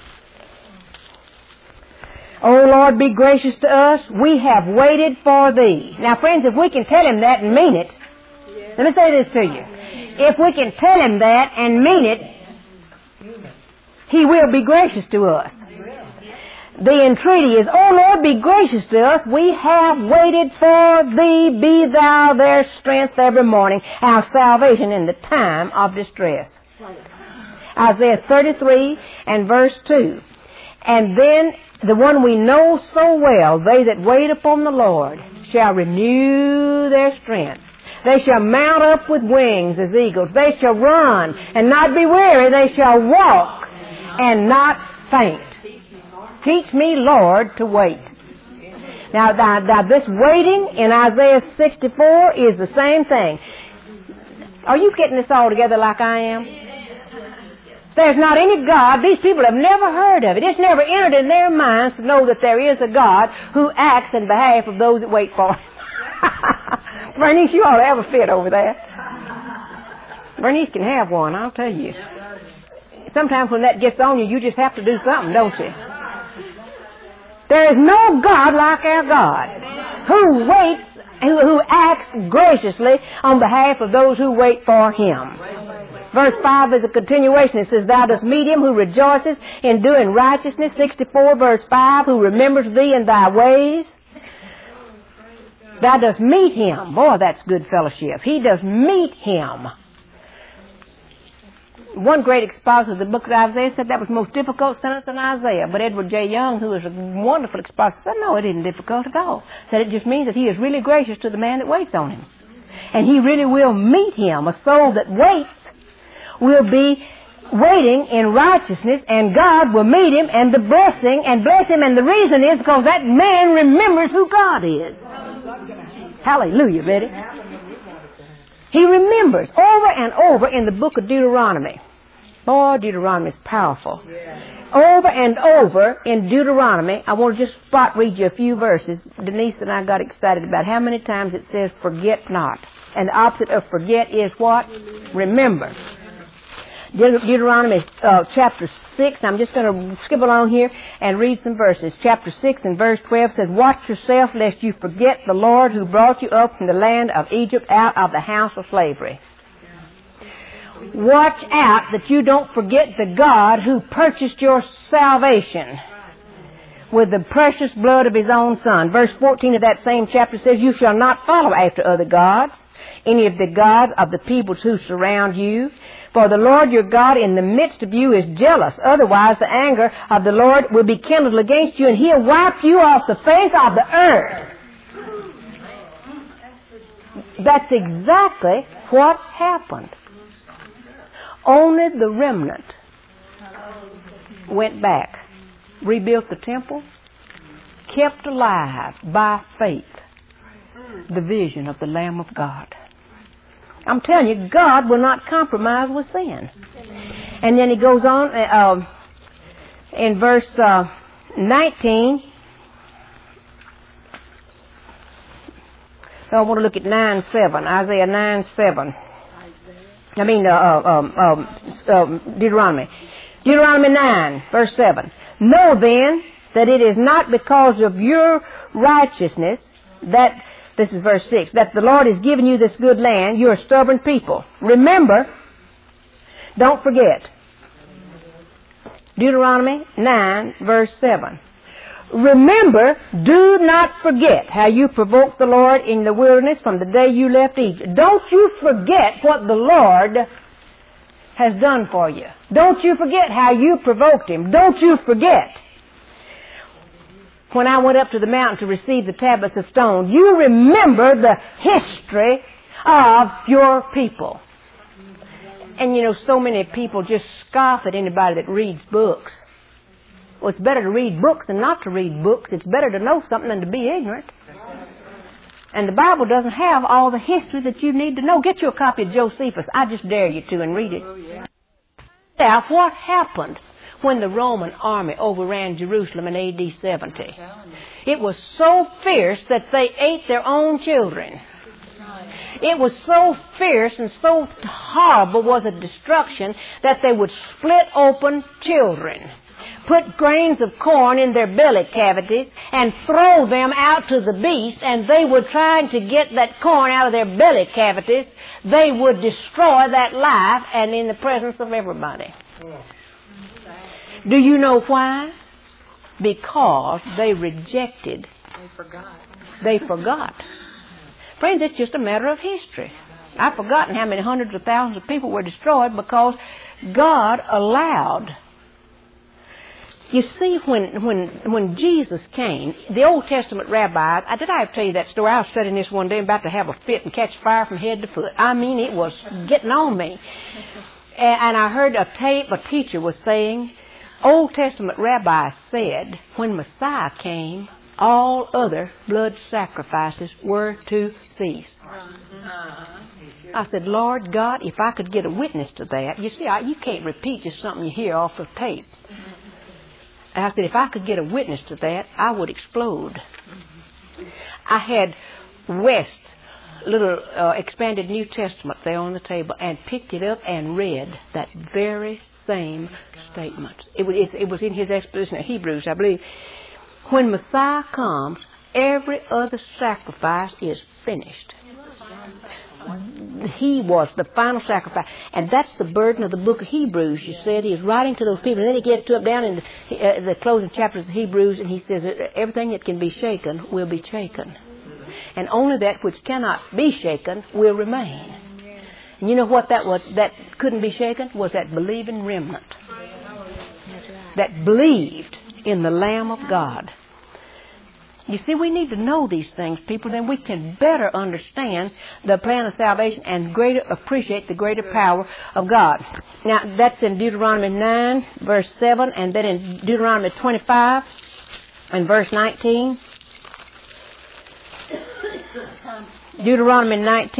O Lord, be gracious to us. We have waited for Thee. Now, friends, if we can tell Him that and mean it, let me say this to you. If we can tell Him that and mean it, He will be gracious to us. The entreaty is, O Lord, be gracious to us. We have waited for Thee. Be Thou their strength every morning, our salvation in the time of distress. Isaiah 33 and verse 2. And then the one we know so well, they that wait upon the Lord shall renew their strength. They shall mount up with wings as eagles. They shall run and not be weary. They shall walk and not faint. Teach me, Lord, to wait. Now, this waiting in Isaiah 64 is the same thing. Are you getting this all together like I am? There's not any God. These people have never heard of it. It's never entered in their minds to know that there is a God who acts in behalf of those that wait for Him. Bernice, you ought to have a fit over that. Bernice can have one, I'll tell you. Sometimes when that gets on you, you just have to do something, don't you? There is no God like our God who waits, who acts graciously on behalf of those who wait for Him. Verse 5 is a continuation. It says, Thou dost meet him who rejoices in doing righteousness. 64 verse 5, who remembers Thee in Thy ways. Thou dost meet him. Boy, that's good fellowship. He does meet him. One great expositor of the book of Isaiah said that was the most difficult sentence in Isaiah. But Edward J. Young, who is a wonderful expositor, said, no, it isn't difficult at all. Said it just means that He is really gracious to the man that waits on Him. And He really will meet him. A soul that waits will be waiting in righteousness, and God will meet him and the blessing and bless him. And the reason is because that man remembers who God is. Hallelujah, Betty. He remembers over and over in the book of Deuteronomy. Boy, Deuteronomy is powerful. Over and over in Deuteronomy, I want to just spot read you a few verses. Denise and I got excited about how many times it says, forget not. And the opposite of forget is what? Remember. Deuteronomy chapter 6. I'm just going to skip along here and read some verses. Chapter 6 and verse 12 says, Watch yourself lest you forget the Lord who brought you up from the land of Egypt out of the house of slavery. Watch out that you don't forget the God who purchased your salvation with the precious blood of His own Son. Verse 14 of that same chapter says, You shall not follow after other gods, any of the gods of the peoples who surround you. For the Lord your God in the midst of you is jealous. Otherwise the anger of the Lord will be kindled against you, and He'll wipe you off the face of the earth. That's exactly what happened. Only the remnant went back, rebuilt the temple, kept alive by faith the vision of the Lamb of God. I'm telling you, God will not compromise with sin. And then he goes on in verse 19. I want to look at 9:7, Isaiah 9:7. I mean, Deuteronomy. Deuteronomy 9, verse 7. Know then that it is not because of your righteousness that, this is verse 6, that the Lord has given you this good land. You're a stubborn people. Remember, don't forget. Deuteronomy 9, verse 7. Remember, do not forget how you provoked the Lord in the wilderness from the day you left Egypt. Don't you forget what the Lord has done for you. Don't you forget how you provoked Him. Don't you forget. When I went up to the mountain to receive the tablets of stone, you remember the history of your people. And you know, so many people just scoff at anybody that reads books. Well, it's better to read books than not to read books. It's better to know something than to be ignorant. And the Bible doesn't have all the history that you need to know. Get you a copy of Josephus. I just dare you to and read it. Now, what happened when the Roman army overran Jerusalem in A.D. 70? It was so fierce that they ate their own children. It was so fierce and so horrible was the destruction that they would split open children, put grains of corn in their belly cavities, and throw them out to the beast, and they would try to get that corn out of their belly cavities. They would destroy that life and in the presence of everybody. Do you know why? Because they rejected. They forgot. Friends, it's just a matter of history. I've forgotten how many hundreds of thousands of people were destroyed because God allowed. You see, when Jesus came, the Old Testament rabbis, did I ever tell you that story? I was studying this one day, about to have a fit and catch fire from head to foot. I mean, it was getting on me. And I heard a teacher was saying, Old Testament rabbis said, when Messiah came, all other blood sacrifices were to cease. I said, Lord God, if I could get a witness to that. You see, you can't repeat just something you hear off of tape. And I said, if I could get a witness to that, I would explode. I had West's little expanded New Testament there on the table and picked it up and read that very same statement. It was in his exposition of Hebrews, I believe. When Messiah comes, every other sacrifice is finished. He was the final sacrifice. And that's the burden of the book of Hebrews. You said he is writing to those people. And then he gets down in the closing chapters of Hebrews, and he says that everything that can be shaken will be shaken. And only that which cannot be shaken will remain. And you know what that was that couldn't be shaken? Was that believing remnant. That believed in the Lamb of God. You see, we need to know these things, people, then we can better understand the plan of salvation and greater appreciate the greater power of God. Now, that's in Deuteronomy 9, verse 7, and then in Deuteronomy 25 and verse 19. Deuteronomy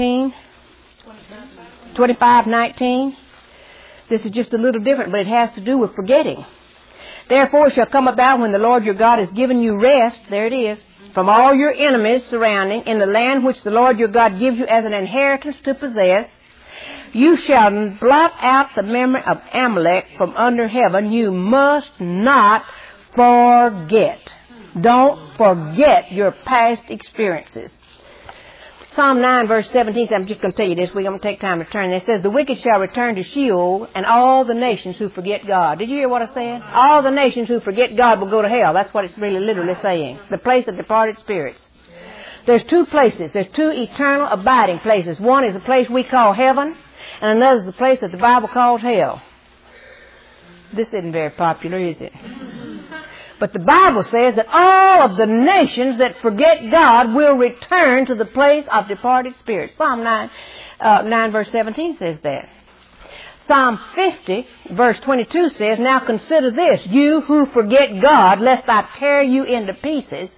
25:19. This is just a little different, but it has to do with forgetting. Therefore it shall come about when the Lord your God has given you rest, there it is, from all your enemies surrounding, in the land which the Lord your God gives you as an inheritance to possess, you shall blot out the memory of Amalek from under heaven. You must not forget. Don't forget your past experiences. Psalm 9, verse 17, I'm just going to tell you this. We're going to take time to turn. It says, the wicked shall return to Sheol, and all the nations who forget God. Did you hear what I said? All the nations who forget God will go to hell. That's what it's really literally saying. The place of departed spirits. There's two places. There's two eternal abiding places. One is the place we call heaven, and another is the place that the Bible calls hell. This isn't very popular, is it? But the Bible says that all of the nations that forget God will return to the place of departed spirits. Psalm 9 verse 17 says that. Psalm 50 verse 22 says, now consider this, you who forget God, lest I tear you into pieces.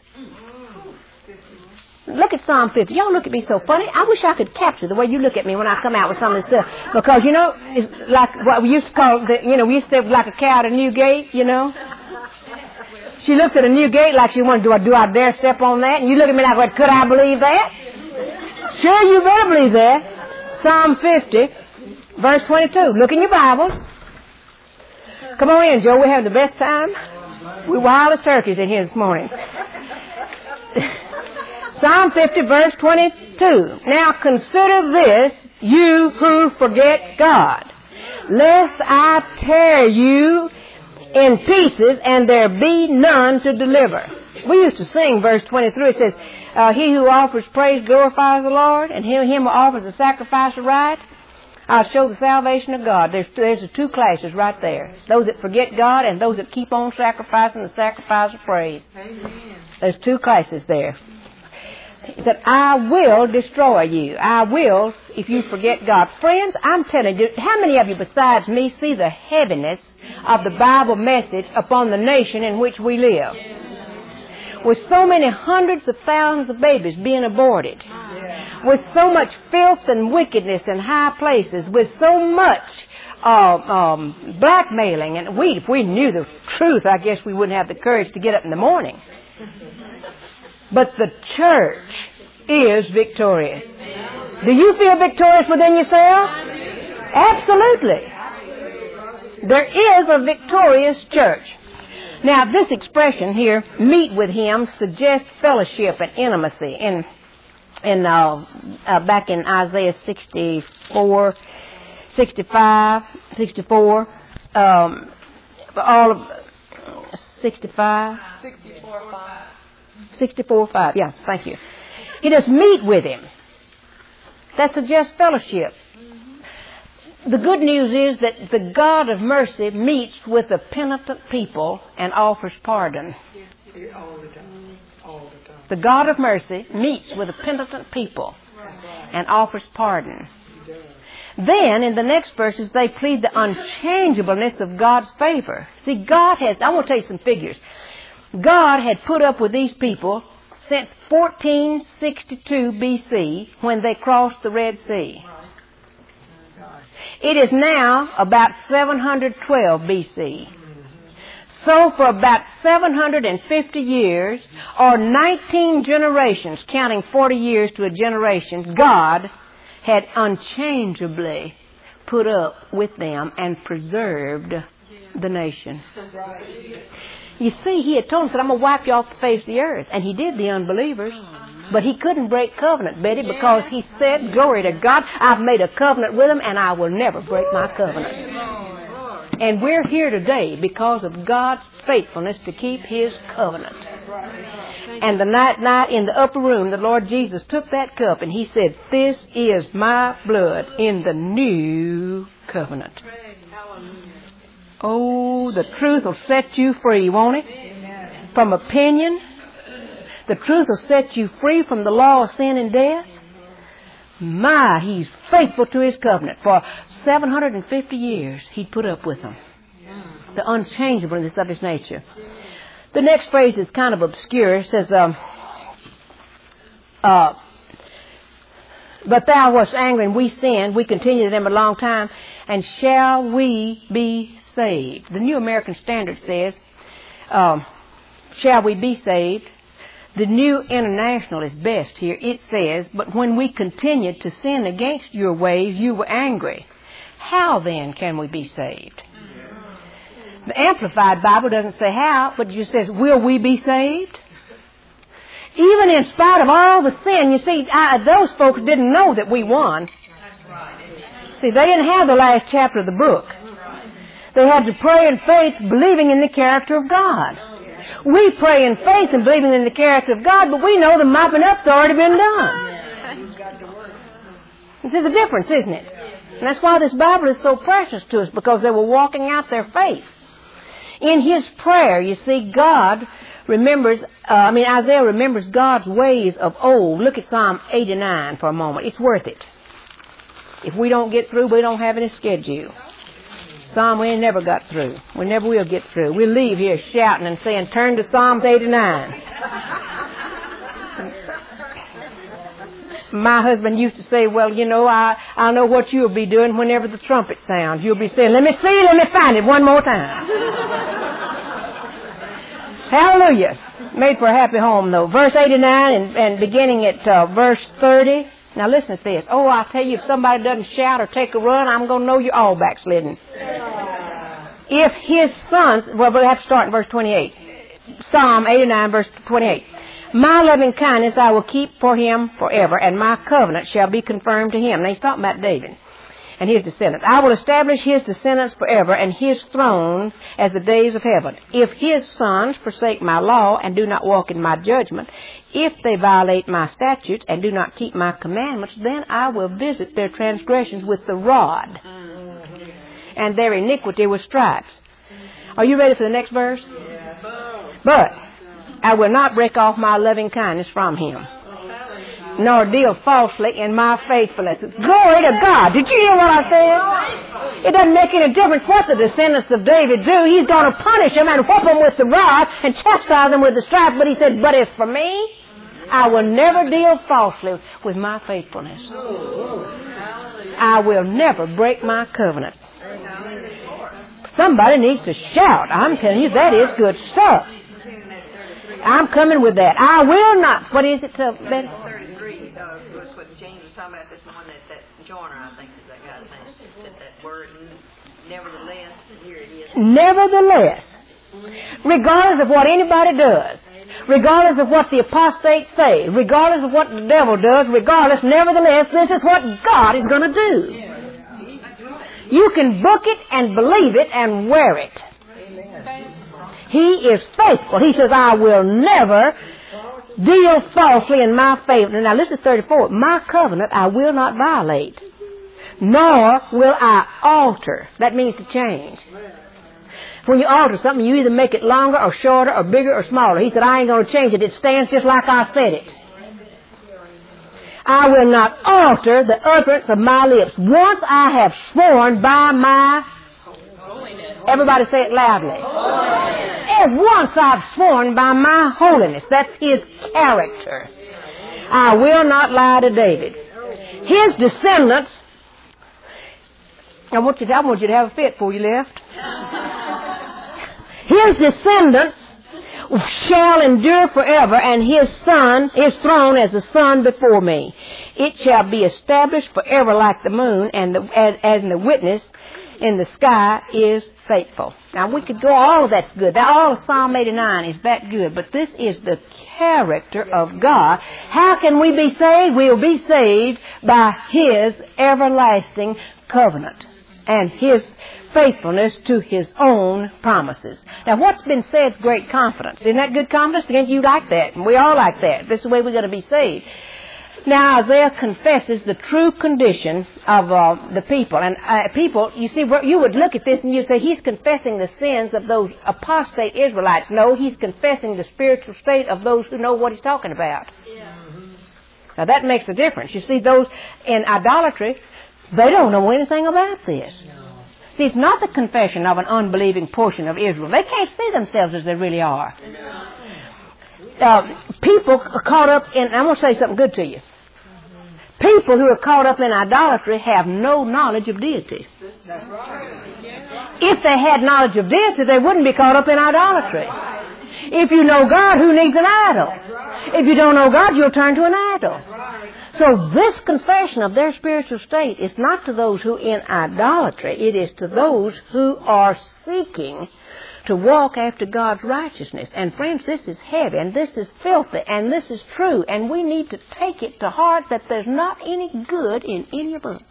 Look at Psalm 50. Y'all look at me so funny. I wish I could capture the way you look at me when I come out with some of this stuff. Because, you know, it's like what we used to call, we used to say like a cow at a new gate, you know. She looks at a new gate like she wants, do I dare step on that? And you look at me like, well, could I believe that? Sure, you better believe that. Psalm 50, verse 22. Look in your Bibles. Come on in, Joe. We're having the best time. We're wild as turkeys in here this morning. Psalm 50, verse 22. Now consider this, you who forget God, lest I tear you in pieces, and there be none to deliver. We used to sing verse 23. It says, he who offers praise glorifies the Lord, and him who offers a sacrifice of right, I'll show the salvation of God. There's the two classes right there. Those that forget God and those that keep on sacrificing the sacrifice of praise. Amen. There's two classes there. He said, I will destroy you. I will if you forget God. Friends, I'm telling you, how many of you besides me see the heaviness of the Bible message upon the nation in which we live? With so many hundreds of thousands of babies being aborted. With so much filth and wickedness in high places. With so much blackmailing. And if we knew the truth, I guess we wouldn't have the courage to get up in the morning. But the church is victorious. Do you feel victorious within yourself? Absolutely. There is a victorious church. Now, this expression here, meet with him, suggests fellowship and intimacy. Back in Isaiah 64, all of 65? 64:5, yeah, thank you. He does meet with him. That suggests fellowship. The good news is that the God of mercy meets with the penitent people and offers pardon. All the time. The God of mercy meets with the penitent people and offers pardon. Then, in the next verses, they plead the unchangeableness of God's favor. See, God has, I want to tell you some figures. God had put up with these people since 1462 BC when they crossed the Red Sea. It is now about 712 BC. So for about 750 years, or 19 generations, counting 40 years to a generation, God had unchangeably put up with them and preserved the nation. You see, He had told them, said, I'm going to wipe you off the face of the earth. And He did the unbelievers. But He couldn't break covenant, Betty, because He said, glory to God, I've made a covenant with them and I will never break my covenant. And we're here today because of God's faithfulness to keep His covenant. And the night in the upper room, the Lord Jesus took that cup and He said, this is my blood in the new covenant. Oh, the truth will set you free, won't it? From opinion. The truth will set you free from the law of sin and death. My, He's faithful to His covenant. For 750 years, He'd put up with them. The unchangeableness of His nature. The next phrase is kind of obscure. It says, but thou wast angry and we sinned. We continued them a long time. And shall we be saved? The New American Standard says, shall we be saved? The New International is best here. It says, but when we continued to sin against your ways, you were angry. How then can we be saved? The Amplified Bible doesn't say how, but it just says, will we be saved? Even in spite of all the sin, you see, those folks didn't know that we won. See, they didn't have the last chapter of the book. They had to pray in faith, believing in the character of God. We pray in faith and believing in the character of God, but we know the mopping up's already been done. This is the difference, isn't it? And that's why this Bible is so precious to us, because they were walking out their faith. In his prayer, you see, God remembers, Isaiah remembers God's ways of old. Look at Psalm 89 for a moment. It's worth it. If we don't get through, we don't have any schedule. Psalm, we ain't never got through. We never will get through. We'll leave here shouting and saying, turn to Psalms 89. My husband used to say, well, you know, I know what you'll be doing whenever the trumpet sounds. You'll be saying, let me find it one more time. Hallelujah. Made for a happy home, though. Verse 89 and beginning at verse 30. Now listen to this. Oh, I'll tell you, if somebody doesn't shout or take a run, I'm going to know you're all backslidden. If his sons, well, we'll have to start in verse 28. Psalm 89, verse 28. My loving kindness I will keep for him forever, and my covenant shall be confirmed to him. Now he's talking about David and his descendants. I will establish his descendants forever, and his throne as the days of heaven. If his sons forsake my law and do not walk in my judgment, if they violate my statutes and do not keep my commandments, then I will visit their transgressions with the rod and their iniquity with stripes. Are you ready for the next verse? But I will not break off my loving kindness from him, nor deal falsely in my faithfulness. Glory to God. Did you hear what I said? It doesn't make any difference what the descendants of David do. He's going to punish them and whoop them with the rod and chastise them with the stripes. But he said, but as for me, I will never deal falsely with my faithfulness. I will never break my covenant. Somebody needs to shout. I'm telling you, that is good stuff. I'm coming with that. I will not. What is it, Betty? 33 was what James was talking about this morning. That Joiner, I think, is that guy's name. That word, nevertheless, here it is. Nevertheless, regardless of what anybody does, regardless of what the apostates say, regardless of what the devil does, regardless, nevertheless, this is what God is going to do. You can book it and believe it and wear it. He is faithful. He says, I will never deal falsely in my favor. Now listen to 34. My covenant I will not violate, nor will I alter. That means to change. When you alter something, you either make it longer or shorter or bigger or smaller. He said, I ain't going to change it. It stands just like I said it. I will not alter the utterance of my lips. Once I have sworn by my holiness. Everybody say it loudly. And once I've sworn by my holiness. That's his character. I will not lie to David. His descendants. I want you to have a fit before you left. His descendants shall endure forever, and his throne as the sun before me. It shall be established forever like the moon, and as the witness in the sky is faithful. Now we could go, all of that's good. All of Psalm 89 is that good, but this is the character of God. How can we be saved? We will be saved by his everlasting covenant and his faithfulness to his own promises. Now what's been said is great confidence. Isn't that good confidence? Again, you like that, and we all like that. This is the way we're going to be saved. Now Isaiah confesses the true condition of the people. And people, you see, you would look at this and you'd say, he's confessing the sins of those apostate Israelites. No, he's confessing the spiritual state of those who know what he's talking about. Yeah. Now that makes a difference. You see, those in idolatry, they don't know anything about this. See, it's not the confession of an unbelieving portion of Israel. They can't see themselves as they really are. People are caught up in, I want to say something good to you. People who are caught up in idolatry have no knowledge of deity. If they had knowledge of deity, they wouldn't be caught up in idolatry. If you know God, who needs an idol? If you don't know God, you'll turn to an idol. So this confession of their spiritual state is not to those who in idolatry. It is to those who are seeking to walk after God's righteousness. And friends, this is heavy, and this is filthy, and this is true, and we need to take it to heart that there's not any good in any of us.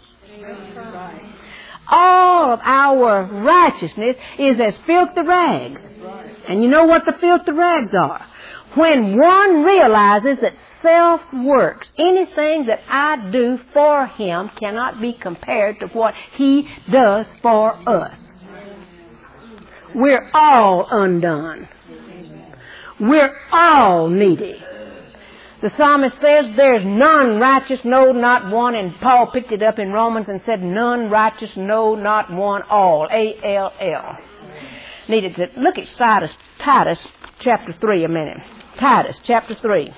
All of our righteousness is as filthy rags. And you know what the filthy rags are? When one realizes that self works, anything that I do for him cannot be compared to what he does for us. We're all undone. We're all needy. The psalmist says there's none righteous, no, not one. And Paul picked it up in Romans and said none righteous, no, not one, all. A-L-L. Needed to look at Titus chapter 3 a minute. Titus chapter 3.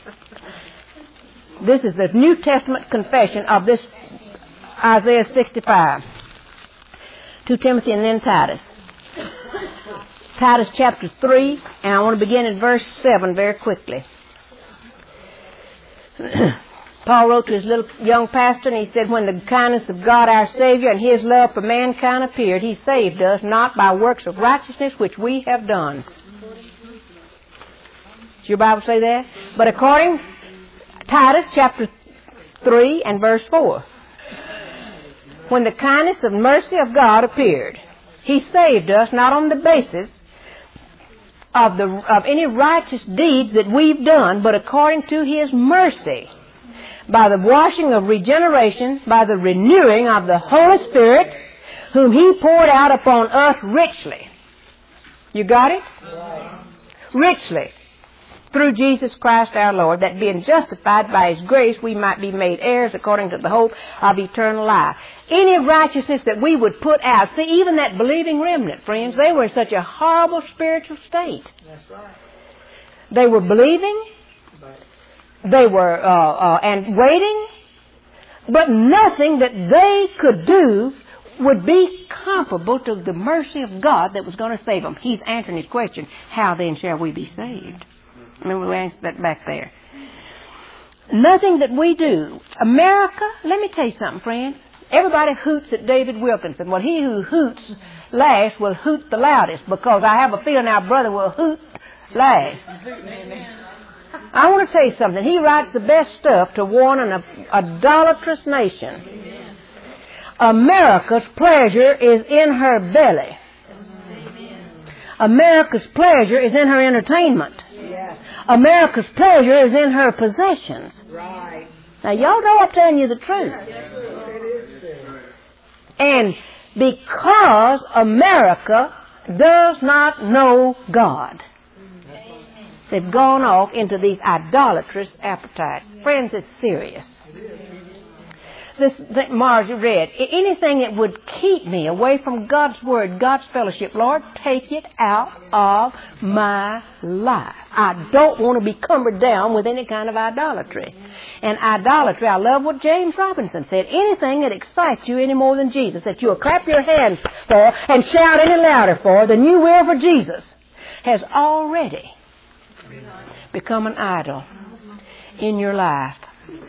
This is the New Testament confession of this Isaiah 65. 2 Timothy and then Titus. Titus chapter 3, and I want to begin at verse 7 very quickly. Paul wrote to his little young pastor, and he said, when the kindness of God our Savior and his love for mankind appeared, he saved us not by works of righteousness which we have done. Does your Bible say that? But according Titus chapter 3 and verse 4. When the kindness and mercy of God appeared, he saved us not on the basis of any righteous deeds that we've done, but according to his mercy, by the washing of regeneration, by the renewing of the Holy Spirit, whom he poured out upon us richly. You got it? Richly. Through Jesus Christ our Lord, that being justified by his grace, we might be made heirs according to the hope of eternal life. Any righteousness that we would put out, see, even that believing remnant, friends, they were in such a horrible spiritual state. That's right. They were believing, they were and waiting, but nothing that they could do would be comparable to the mercy of God that was going to save them. He's answering his question, how then shall we be saved? Remember, we answered that back there. Nothing that we do. America, let me tell you something, friends. Everybody hoots at David Wilkinson. Well, he who hoots last will hoot the loudest, because I have a feeling our brother will hoot last. I want to tell you something. He writes the best stuff to warn an idolatrous nation. America's pleasure is in her belly. America's pleasure is in her entertainment. Yes. America's pleasure is in her possessions. Right. Now, y'all know I'm telling you the truth. Yes, sir. It is true. And because America does not know God, they've gone off into these idolatrous appetites. Friends, it's serious. This that Margie read, anything that would keep me away from God's Word, God's fellowship, Lord, take it out of my life. I don't want to be cumbered down with any kind of idolatry. And idolatry, I love what James Robinson said, anything that excites you any more than Jesus, that you'll clap your hands for and shout any louder for than you will for Jesus, has already become an idol in your life.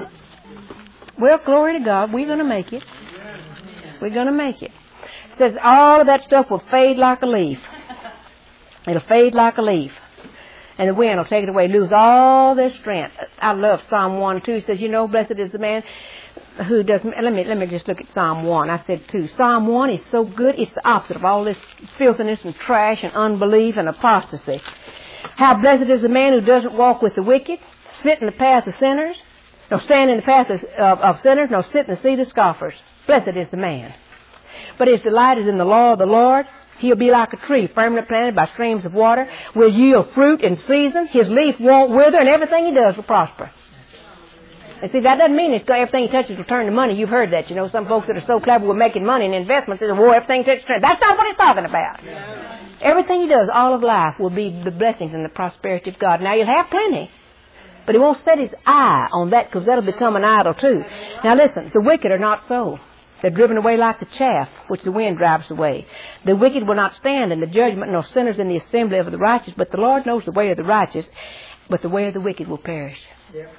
Well, glory to God, we're going to make it. We're going to make it. It says all of that stuff will fade like a leaf. It'll fade like a leaf. And the wind will take it away, lose all their strength. I love Psalm 1, 2. It says, you know, blessed is the man who doesn't... Let me just look at Psalm 1. I said 2. Psalm 1 is so good. It's the opposite of all this filthiness and trash and unbelief and apostasy. How blessed is the man who doesn't walk with the wicked, sit in the path of sinners, nor stand in the path of sinners, nor sit in the seat of scoffers. Blessed is the man. But his delight is in the law of the Lord. He'll be like a tree firmly planted by streams of water, will yield fruit in season. His leaf won't wither, and everything he does will prosper. And see, that doesn't mean everything he touches will turn to money. You've heard that. You know, some folks that are so clever with making money and investments, say, well, everything touches turns. That's not what he's talking about. Everything he does, all of life, will be the blessings and the prosperity of God. Now, you'll have plenty. But he won't set his eye on that, because that'll become an idol too. Now listen, the wicked are not so. They're driven away like the chaff, which the wind drives away. The wicked will not stand in the judgment, nor sinners in the assembly of the righteous. But the Lord knows the way of the righteous, but the way of the wicked will perish. Yep.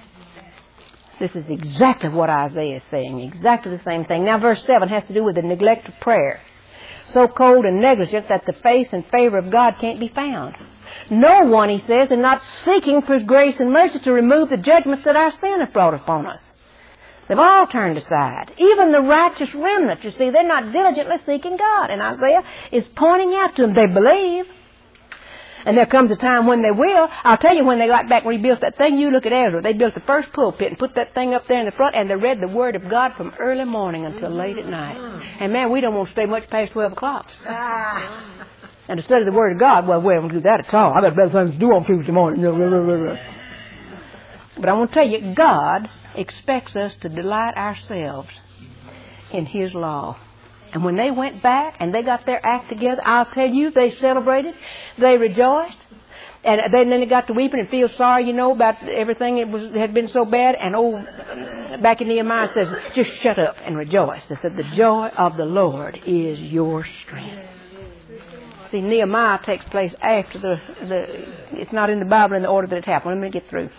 This is exactly what Isaiah is saying, exactly the same thing. Now verse 7 has to do with the neglect of prayer. So cold and negligent that the face and favor of God can't be found. No one, he says, is not seeking for His grace and mercy to remove the judgments that our sin has brought upon us. They've all turned aside. Even the righteous remnant, you see, they're not diligently seeking God. And Isaiah is pointing out to them, they believe. And there comes a time when they will. I'll tell you, when they got back and rebuilt that thing, you look at Ezra. They built the first pulpit and put that thing up there in the front, and they read the Word of God from early morning until late at night. And man, we don't want to stay much past 12 o'clock. And to study the Word of God, well, we don't do that at all. I've got better things to do on Tuesday morning. But I want to tell you, God expects us to delight ourselves in His law. And when they went back and they got their act together, I'll tell you, they celebrated, they rejoiced. And then they got to weeping and feel sorry, you know, about everything that had been so bad. And back in Nehemiah says, just shut up and rejoice. They said, the joy of the Lord is your strength. See, Nehemiah takes place after it's not in the Bible in the order that it happened. Let me get through.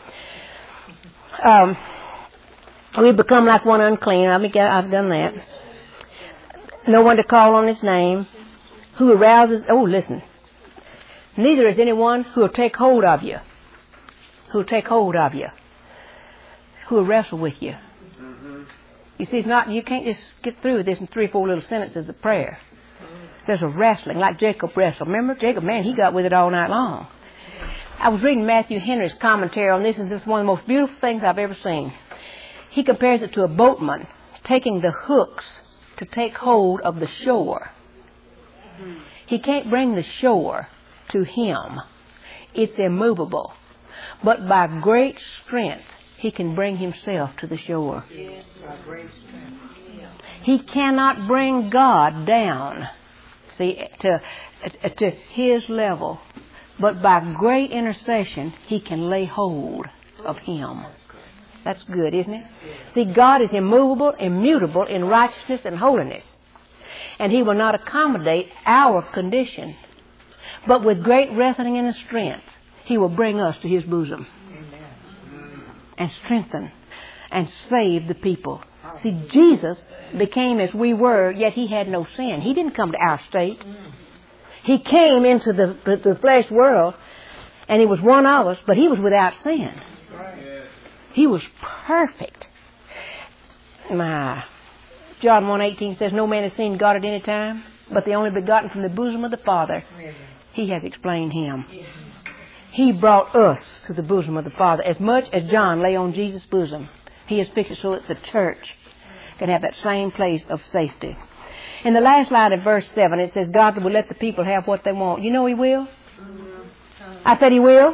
We've become like one unclean. I've done that. No one to call on His name. Who arouses... Oh, listen. Neither is anyone who will take hold of you. Who will take hold of you. Who will wrestle with you. You see, it's not... You can't just get through this in 3 or 4 little sentences of prayer. There's a wrestling, like Jacob wrestled. Remember? Jacob, man, he got with it all night long. I was reading Matthew Henry's commentary on this, and this is one of the most beautiful things I've ever seen. He compares it to a boatman taking the hooks to take hold of the shore. He can't bring the shore to him. It's immovable. But by great strength, he can bring himself to the shore. Yes, by great strength. He cannot bring God down, see, to His level. But by great intercession, He can lay hold of Him. That's good, isn't it? See, God is immovable, immutable in righteousness and holiness. And He will not accommodate our condition. But with great wrestling and strength, He will bring us to His bosom. And strengthen and save the people. See, Jesus became as we were, yet He had no sin. He didn't come to our state. He came into the flesh world, and He was one of us, but He was without sin. He was perfect. John 1:18 says, no man has seen God at any time, but the only begotten from the bosom of the Father. He has explained Him. He brought us to the bosom of the Father. As much as John lay on Jesus' bosom, He has fixed it so that the church can have that same place of safety. In the last line of verse 7, it says, God will let the people have what they want. You know He will? I said He will?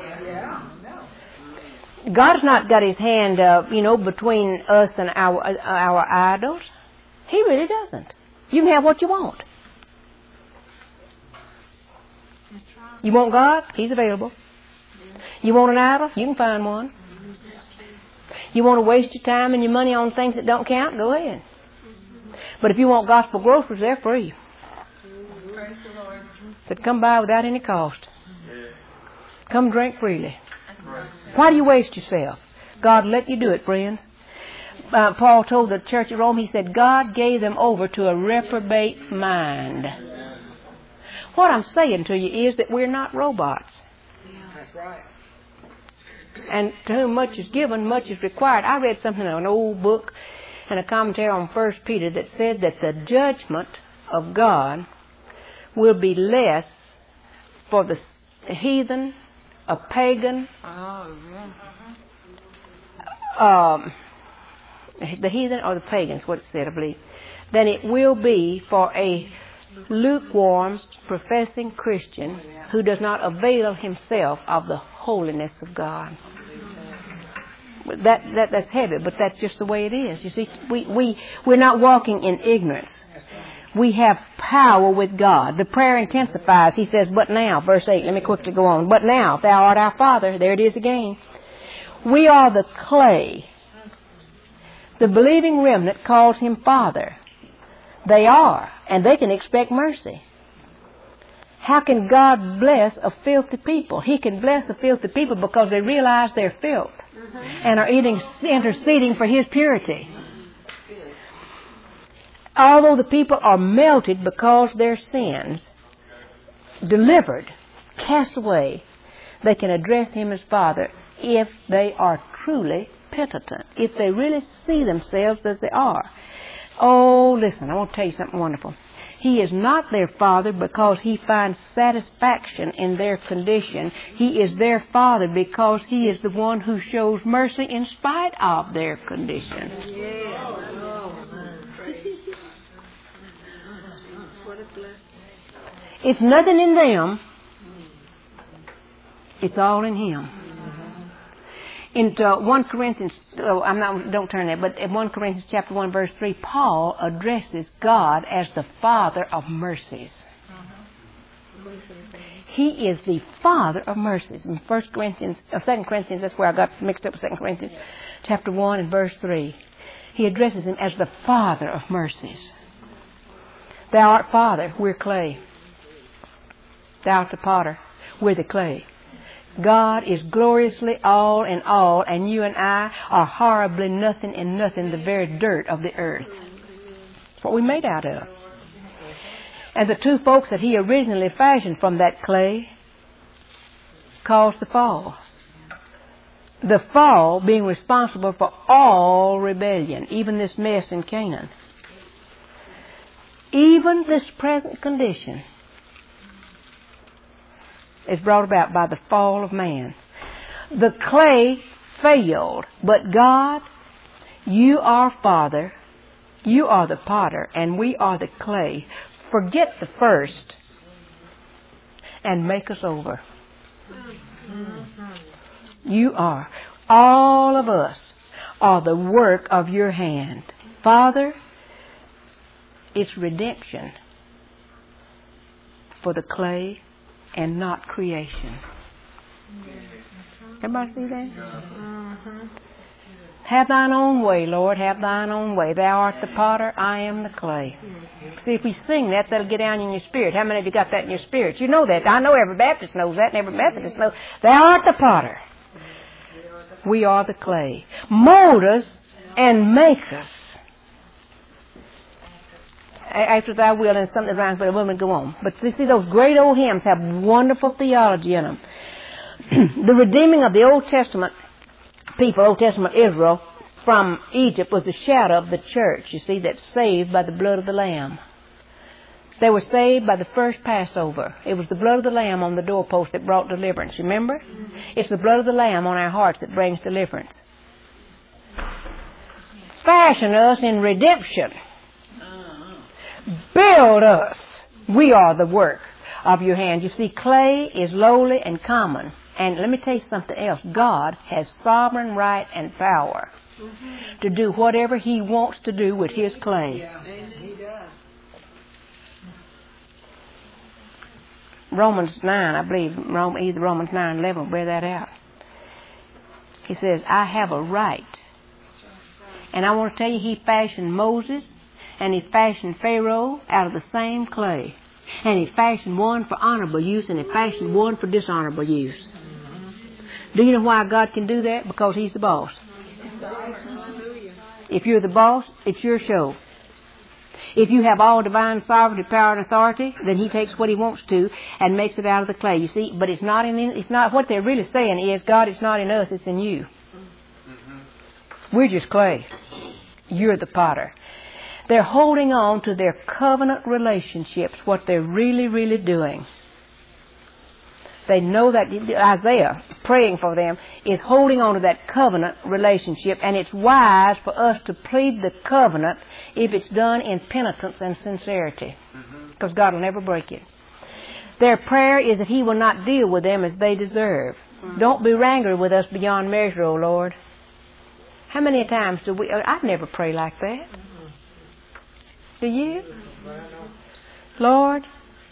God's not got His hand, between us and our idols. He really doesn't. You can have what you want. You want God? He's available. You want an idol? You can find one. You want to waste your time and your money on things that don't count? Go ahead. But if you want gospel groceries, they're free. Said, come by without any cost. Come drink freely. Why do you waste yourself? God let you do it, friends. Paul told the church at Rome, he said, God gave them over to a reprobate mind. What I'm saying to you is that we're not robots. That's right. And to whom much is given, much is required. I read something in an old book and a commentary on 1 Peter that said that the judgment of God will be less for the heathen, a pagan, the heathen or the pagans, what it said, I believe, than it will be for a lukewarm, professing Christian who does not avail himself of the holiness of God. That's heavy, but that's just the way it is. You see, we're not walking in ignorance. We have power with God. The prayer intensifies. He says, but now, verse 8, let me quickly go on. But now, thou art our Father. There it is again. We are the clay. The believing remnant calls Him Father. They are, and they can expect mercy. How can God bless a filthy people? He can bless a filthy people because they realize their filth and are interceding for His purity. Although the people are melted because their sins, delivered, cast away, they can address Him as Father if they are truly penitent, if they really see themselves as they are. Oh, listen, I want to tell you something wonderful. He is not their Father because He finds satisfaction in their condition. He is their Father because He is the one who shows mercy in spite of their condition. It's nothing in them. It's all in Him. In 1 Corinthians, don't turn there, but in 1 Corinthians chapter 1 verse 3, Paul addresses God as the Father of mercies. He is the Father of mercies. In 2 Corinthians, that's where I got mixed up with 2 Corinthians chapter 1 and verse 3. He addresses Him as the Father of mercies. Thou art Father, we're clay. Thou art the potter, we're the clay. God is gloriously all in all, and you and I are horribly nothing in nothing, the very dirt of the earth. That's what we're made out of. And the two folks that He originally fashioned from that clay caused the fall. The fall being responsible for all rebellion, even this mess in Canaan. Even this present condition is brought about by the fall of man. The clay failed, but God, you are Father, you are the potter, and we are the clay. Forget the first and make us over. You are. All of us are the work of your hand. Father, it's redemption for the clay and not creation. Everybody see that? Have thine own way, Lord, have thine own way. Thou art the potter, I am the clay. See, if we sing that, that'll get down in your spirit. How many of you got that in your spirit? You know that. I know every Baptist knows that, and every Methodist knows. Thou art the potter. We are the clay. Mold us and make us after thy will, and something that rhymes with a woman, go on. But you see, those great old hymns have wonderful theology in them. The redeeming of the Old Testament people, Old Testament Israel, from Egypt was the shadow of the church, you see, that's saved by the blood of the Lamb. They were saved by the first Passover. It was the blood of the Lamb on the doorpost that brought deliverance. Remember? It's the blood of the Lamb on our hearts that brings deliverance. Fashion us in redemption. Build us. We are the work of your hands. You see, clay is lowly and common. And let me tell you something else. God has sovereign right and power to do whatever He wants to do with His clay. Yeah, He does. Romans 9, I believe, either Romans 9:11 will bear that out. He says, I have a right. And I want to tell you, He fashioned Moses and He fashioned Pharaoh out of the same clay. And He fashioned one for honorable use and He fashioned one for dishonorable use. Do you know why God can do that? Because He's the boss. If you're the boss, it's your show. If you have all divine sovereignty, power, and authority, then He takes what He wants to and makes it out of the clay. You see, but it's not what they're really saying is, God, it's not in us, it's in you. We're just clay. You're the potter. They're holding on to their covenant relationships, what they're really, really doing. They know that Isaiah, praying for them, is holding on to that covenant relationship, and it's wise for us to plead the covenant if it's done in penitence and sincerity, because God will never break it. Their prayer is that He will not deal with them as they deserve. Don't be angry with us beyond measure, O Lord. How many times do we... I've never prayed like that. Do you? Lord,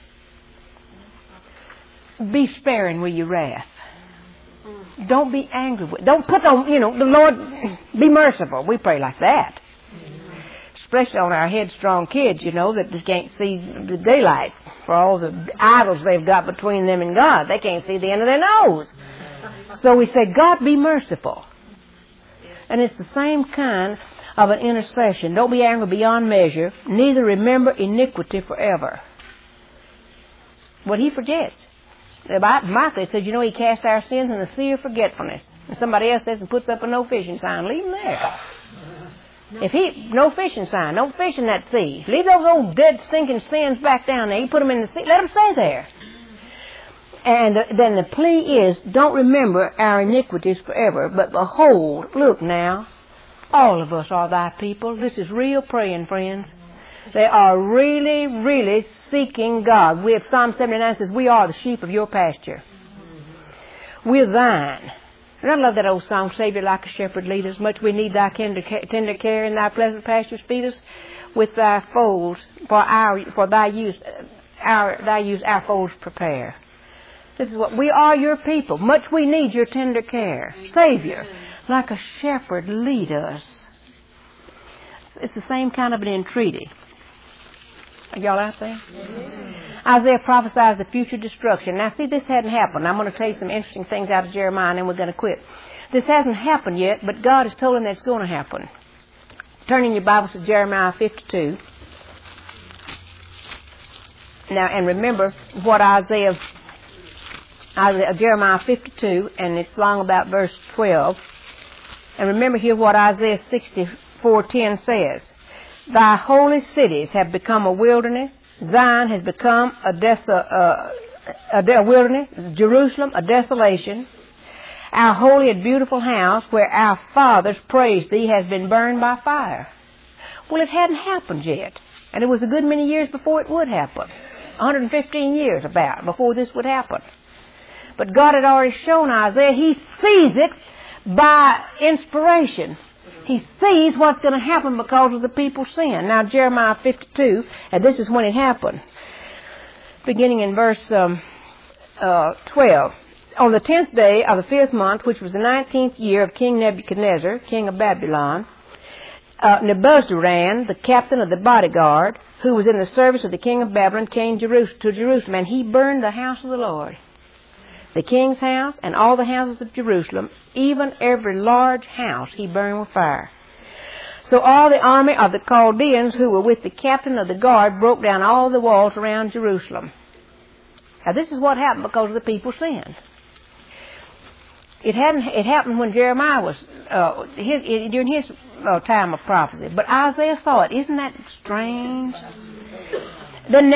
be sparing with your wrath. Don't be angry with... Don't put on, the Lord, be merciful. We pray like that. Especially on our headstrong kids, that just can't see the daylight for all the idols they've got between them and God. They can't see the end of their nose. So we say, God, be merciful. And it's the same kind of an intercession. Don't be angry beyond measure, neither remember iniquity forever. What He forgets. Micah says, He casts our sins in the sea of forgetfulness. And somebody else says and puts up a no fishing sign. Leave them there. No fishing sign, don't fish in that sea. Leave those old dead stinking sins back down there. You put them in the sea, let them stay there. And then the plea is, don't remember our iniquities forever, but behold, look now, all of us are thy people. This is real praying, friends. They are really, really seeking God. Psalm 79 says, we are the sheep of your pasture. We're thine. And I love that old song, Savior, like a shepherd, lead us. Much we need thy tender care, and thy pleasant pastures feed us with thy folds, for thy use our folds prepare. This is what we are, your people. Much we need your tender care. Savior, like a shepherd, lead us. It's the same kind of an entreaty. Are y'all out there? Isaiah prophesies the future destruction. Now, see, this hadn't happened. I'm going to tell you some interesting things out of Jeremiah, and then we're going to quit. This hasn't happened yet, but God has told him that it's going to happen. Turn in your Bibles to Jeremiah 52. Now, and remember what Jeremiah 52, and it's long about verse 12. And remember here what Isaiah 64:10 says. Thy holy cities have become a wilderness. Zion has become a wilderness. Jerusalem, a desolation. Our holy and beautiful house, where our fathers praised thee, has been burned by fire. Well, it hadn't happened yet. And it was a good many years before it would happen. 115 years about before this would happen. But God had already shown Isaiah, he sees it by inspiration. He sees what's going to happen because of the people's sin. Now, Jeremiah 52, and this is when it happened. Beginning in verse 12. On the 10th day of the 5th month, which was the 19th year of King Nebuchadnezzar, king of Babylon, Nebuzaradan, the captain of the bodyguard, who was in the service of the king of Babylon, came to Jerusalem, and he burned the house of the Lord, the king's house, and all the houses of Jerusalem, even every large house he burned with fire. So all the army of the Chaldeans who were with the captain of the guard broke down all the walls around Jerusalem. Now this is what happened because of the people's sin. It happened when Jeremiah was during his time of prophecy. But Isaiah saw it. Isn't that strange? Then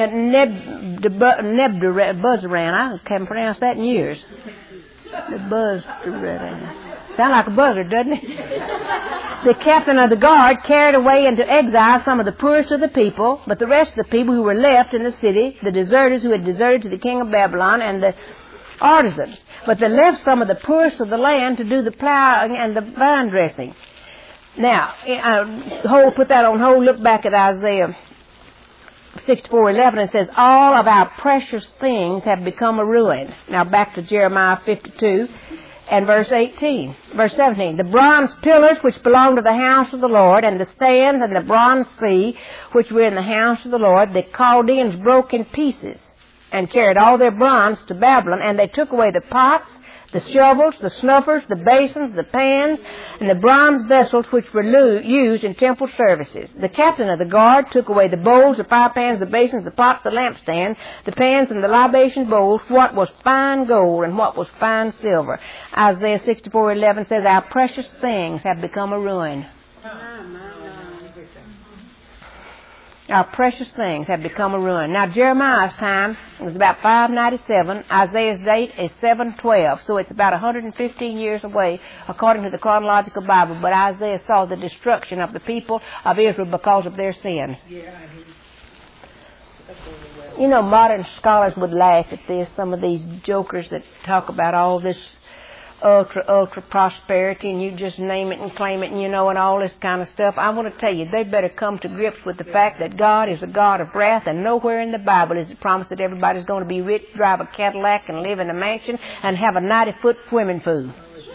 Nebuzaradan, I haven't pronounced that in years. Nebuzaradan. Sound like a buzzard, doesn't it? The captain of the guard carried away into exile some of the poorest of the people, but the rest of the people who were left in the city, the deserters who had deserted to the king of Babylon, and the artisans. But they left some of the poorest of the land to do the plowing and the vine dressing. Now, put that on hold. Look back at Isaiah 64:11, and says, all of our precious things have become a ruin. Now back to Jeremiah 52 and verse 17. The bronze pillars which belong to the house of the Lord, and the stands and the bronze sea which were in the house of the Lord, the Chaldeans broke in pieces and carried all their bronze to Babylon, and they took away the pots, the shovels, the snuffers, the basins, the pans, and the bronze vessels which were used in temple services. The captain of the guard took away the bowls, the fire pans, the basins, the pots, the lampstand, the pans, and the libation bowls, what was fine gold and what was fine silver. Isaiah 64:11 says, our precious things have become a ruin. Our precious things have become a ruin. Now, Jeremiah's time was about 597. Isaiah's date is 712. So it's about 115 years away, according to the chronological Bible. But Isaiah saw the destruction of the people of Israel because of their sins. You know, modern scholars would laugh at this. Some of these jokers that talk about all this ultra prosperity, and you just name it and claim it, and and all this kind of stuff. I want to tell you, they better come to grips with the fact that God is a God of wrath, and nowhere in the Bible is it promised that everybody's going to be rich, drive a Cadillac, and live in a mansion, and have a 90-foot swimming pool.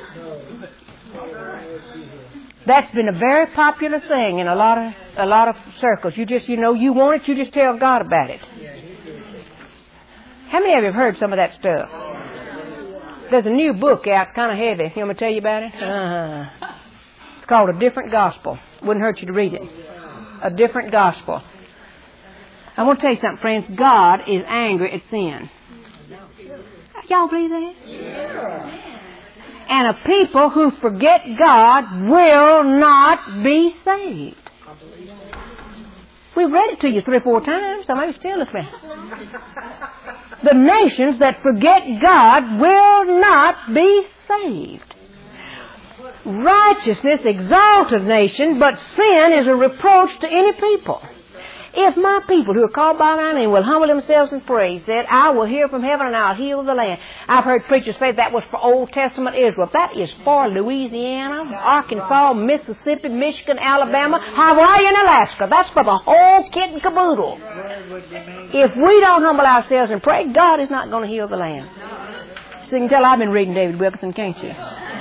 That's been a very popular thing in a lot of circles. You just, you want it, you just tell God about it. How many of you have heard some of that stuff? There's a new book out. It's kind of heavy. You want me to tell you about it? It's called A Different Gospel. Wouldn't hurt you to read it. A Different Gospel. I want to tell you something, friends. God is angry at sin. Y'all believe that? And a people who forget God will not be saved. We've read it to you 3 or 4 times. Somebody's still listening. The nations that forget God will not be saved. Righteousness exalts a nation, but sin is a reproach to any people. If my people who are called by my name will humble themselves and pray, he said, I will hear from heaven and I'll heal the land. I've heard preachers say that was for Old Testament Israel. That is for Louisiana, Arkansas, Mississippi, Michigan, Alabama, Hawaii, and Alaska. That's for the whole kit and caboodle. If we don't humble ourselves and pray, God is not going to heal the land. So you can tell I've been reading David Wilkerson, can't you?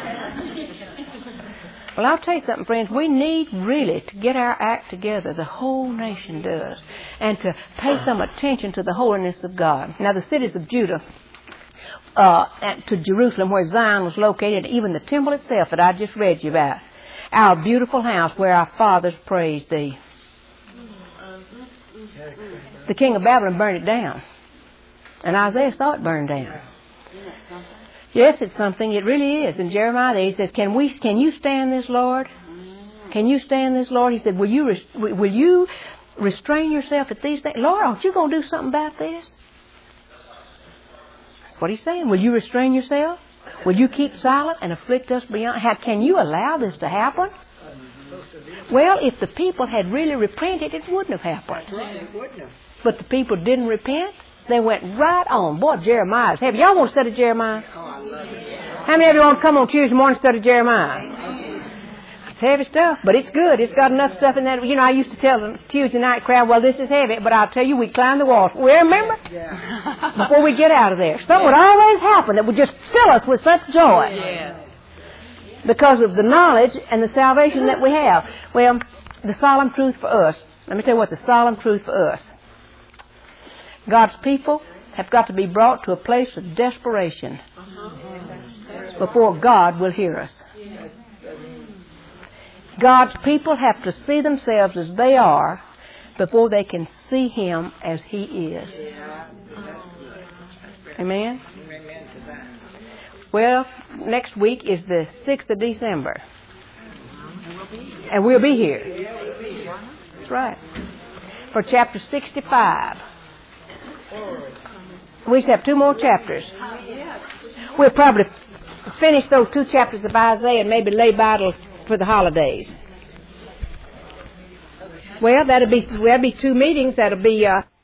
Well, I'll tell you something, friends. We need really to get our act together. The whole nation does. And to pay some attention to the holiness of God. Now, the cities of Judah, to Jerusalem, where Zion was located, even the temple itself that I just read you about. Our beautiful house where our fathers praised thee. The king of Babylon burned it down. And Isaiah saw it burned down. Yes, it's something. It really is. In Jeremiah, he says, "Can you stand this, Lord? Can you stand this, Lord?" He said, "Will you restrain yourself at these things, Lord? Aren't you going to do something about this?" That's what he's saying. Will you restrain yourself? Will you keep silent and afflict us beyond? Can you allow this to happen? Well, if the people had really repented, it wouldn't have happened. But the people didn't repent. They went right on. Boy, Jeremiah's heavy. Y'all want to study Jeremiah? How many of you want to come on Tuesday morning and study Jeremiah? It's heavy stuff, but it's good. It's got enough stuff in that. I used to tell the Tuesday night crowd, well, this is heavy, but I'll tell you, we climbed the walls. Well, remember? Before we get out of there. Something would always happen that would just fill us with such joy. Because of the knowledge and the salvation that we have. Well, the solemn truth for us. Let me tell you what the solemn truth for us. God's people have got to be brought to a place of desperation before God will hear us. God's people have to see themselves as they are before they can see Him as He is. Amen? Well, next week is the 6th of December. And we'll be here. That's right. for chapter 65. We have 2 more chapters. We'll probably finish those 2 chapters of Isaiah and maybe lay Bible for the holidays. Well, that'll be 2 meetings. That'll be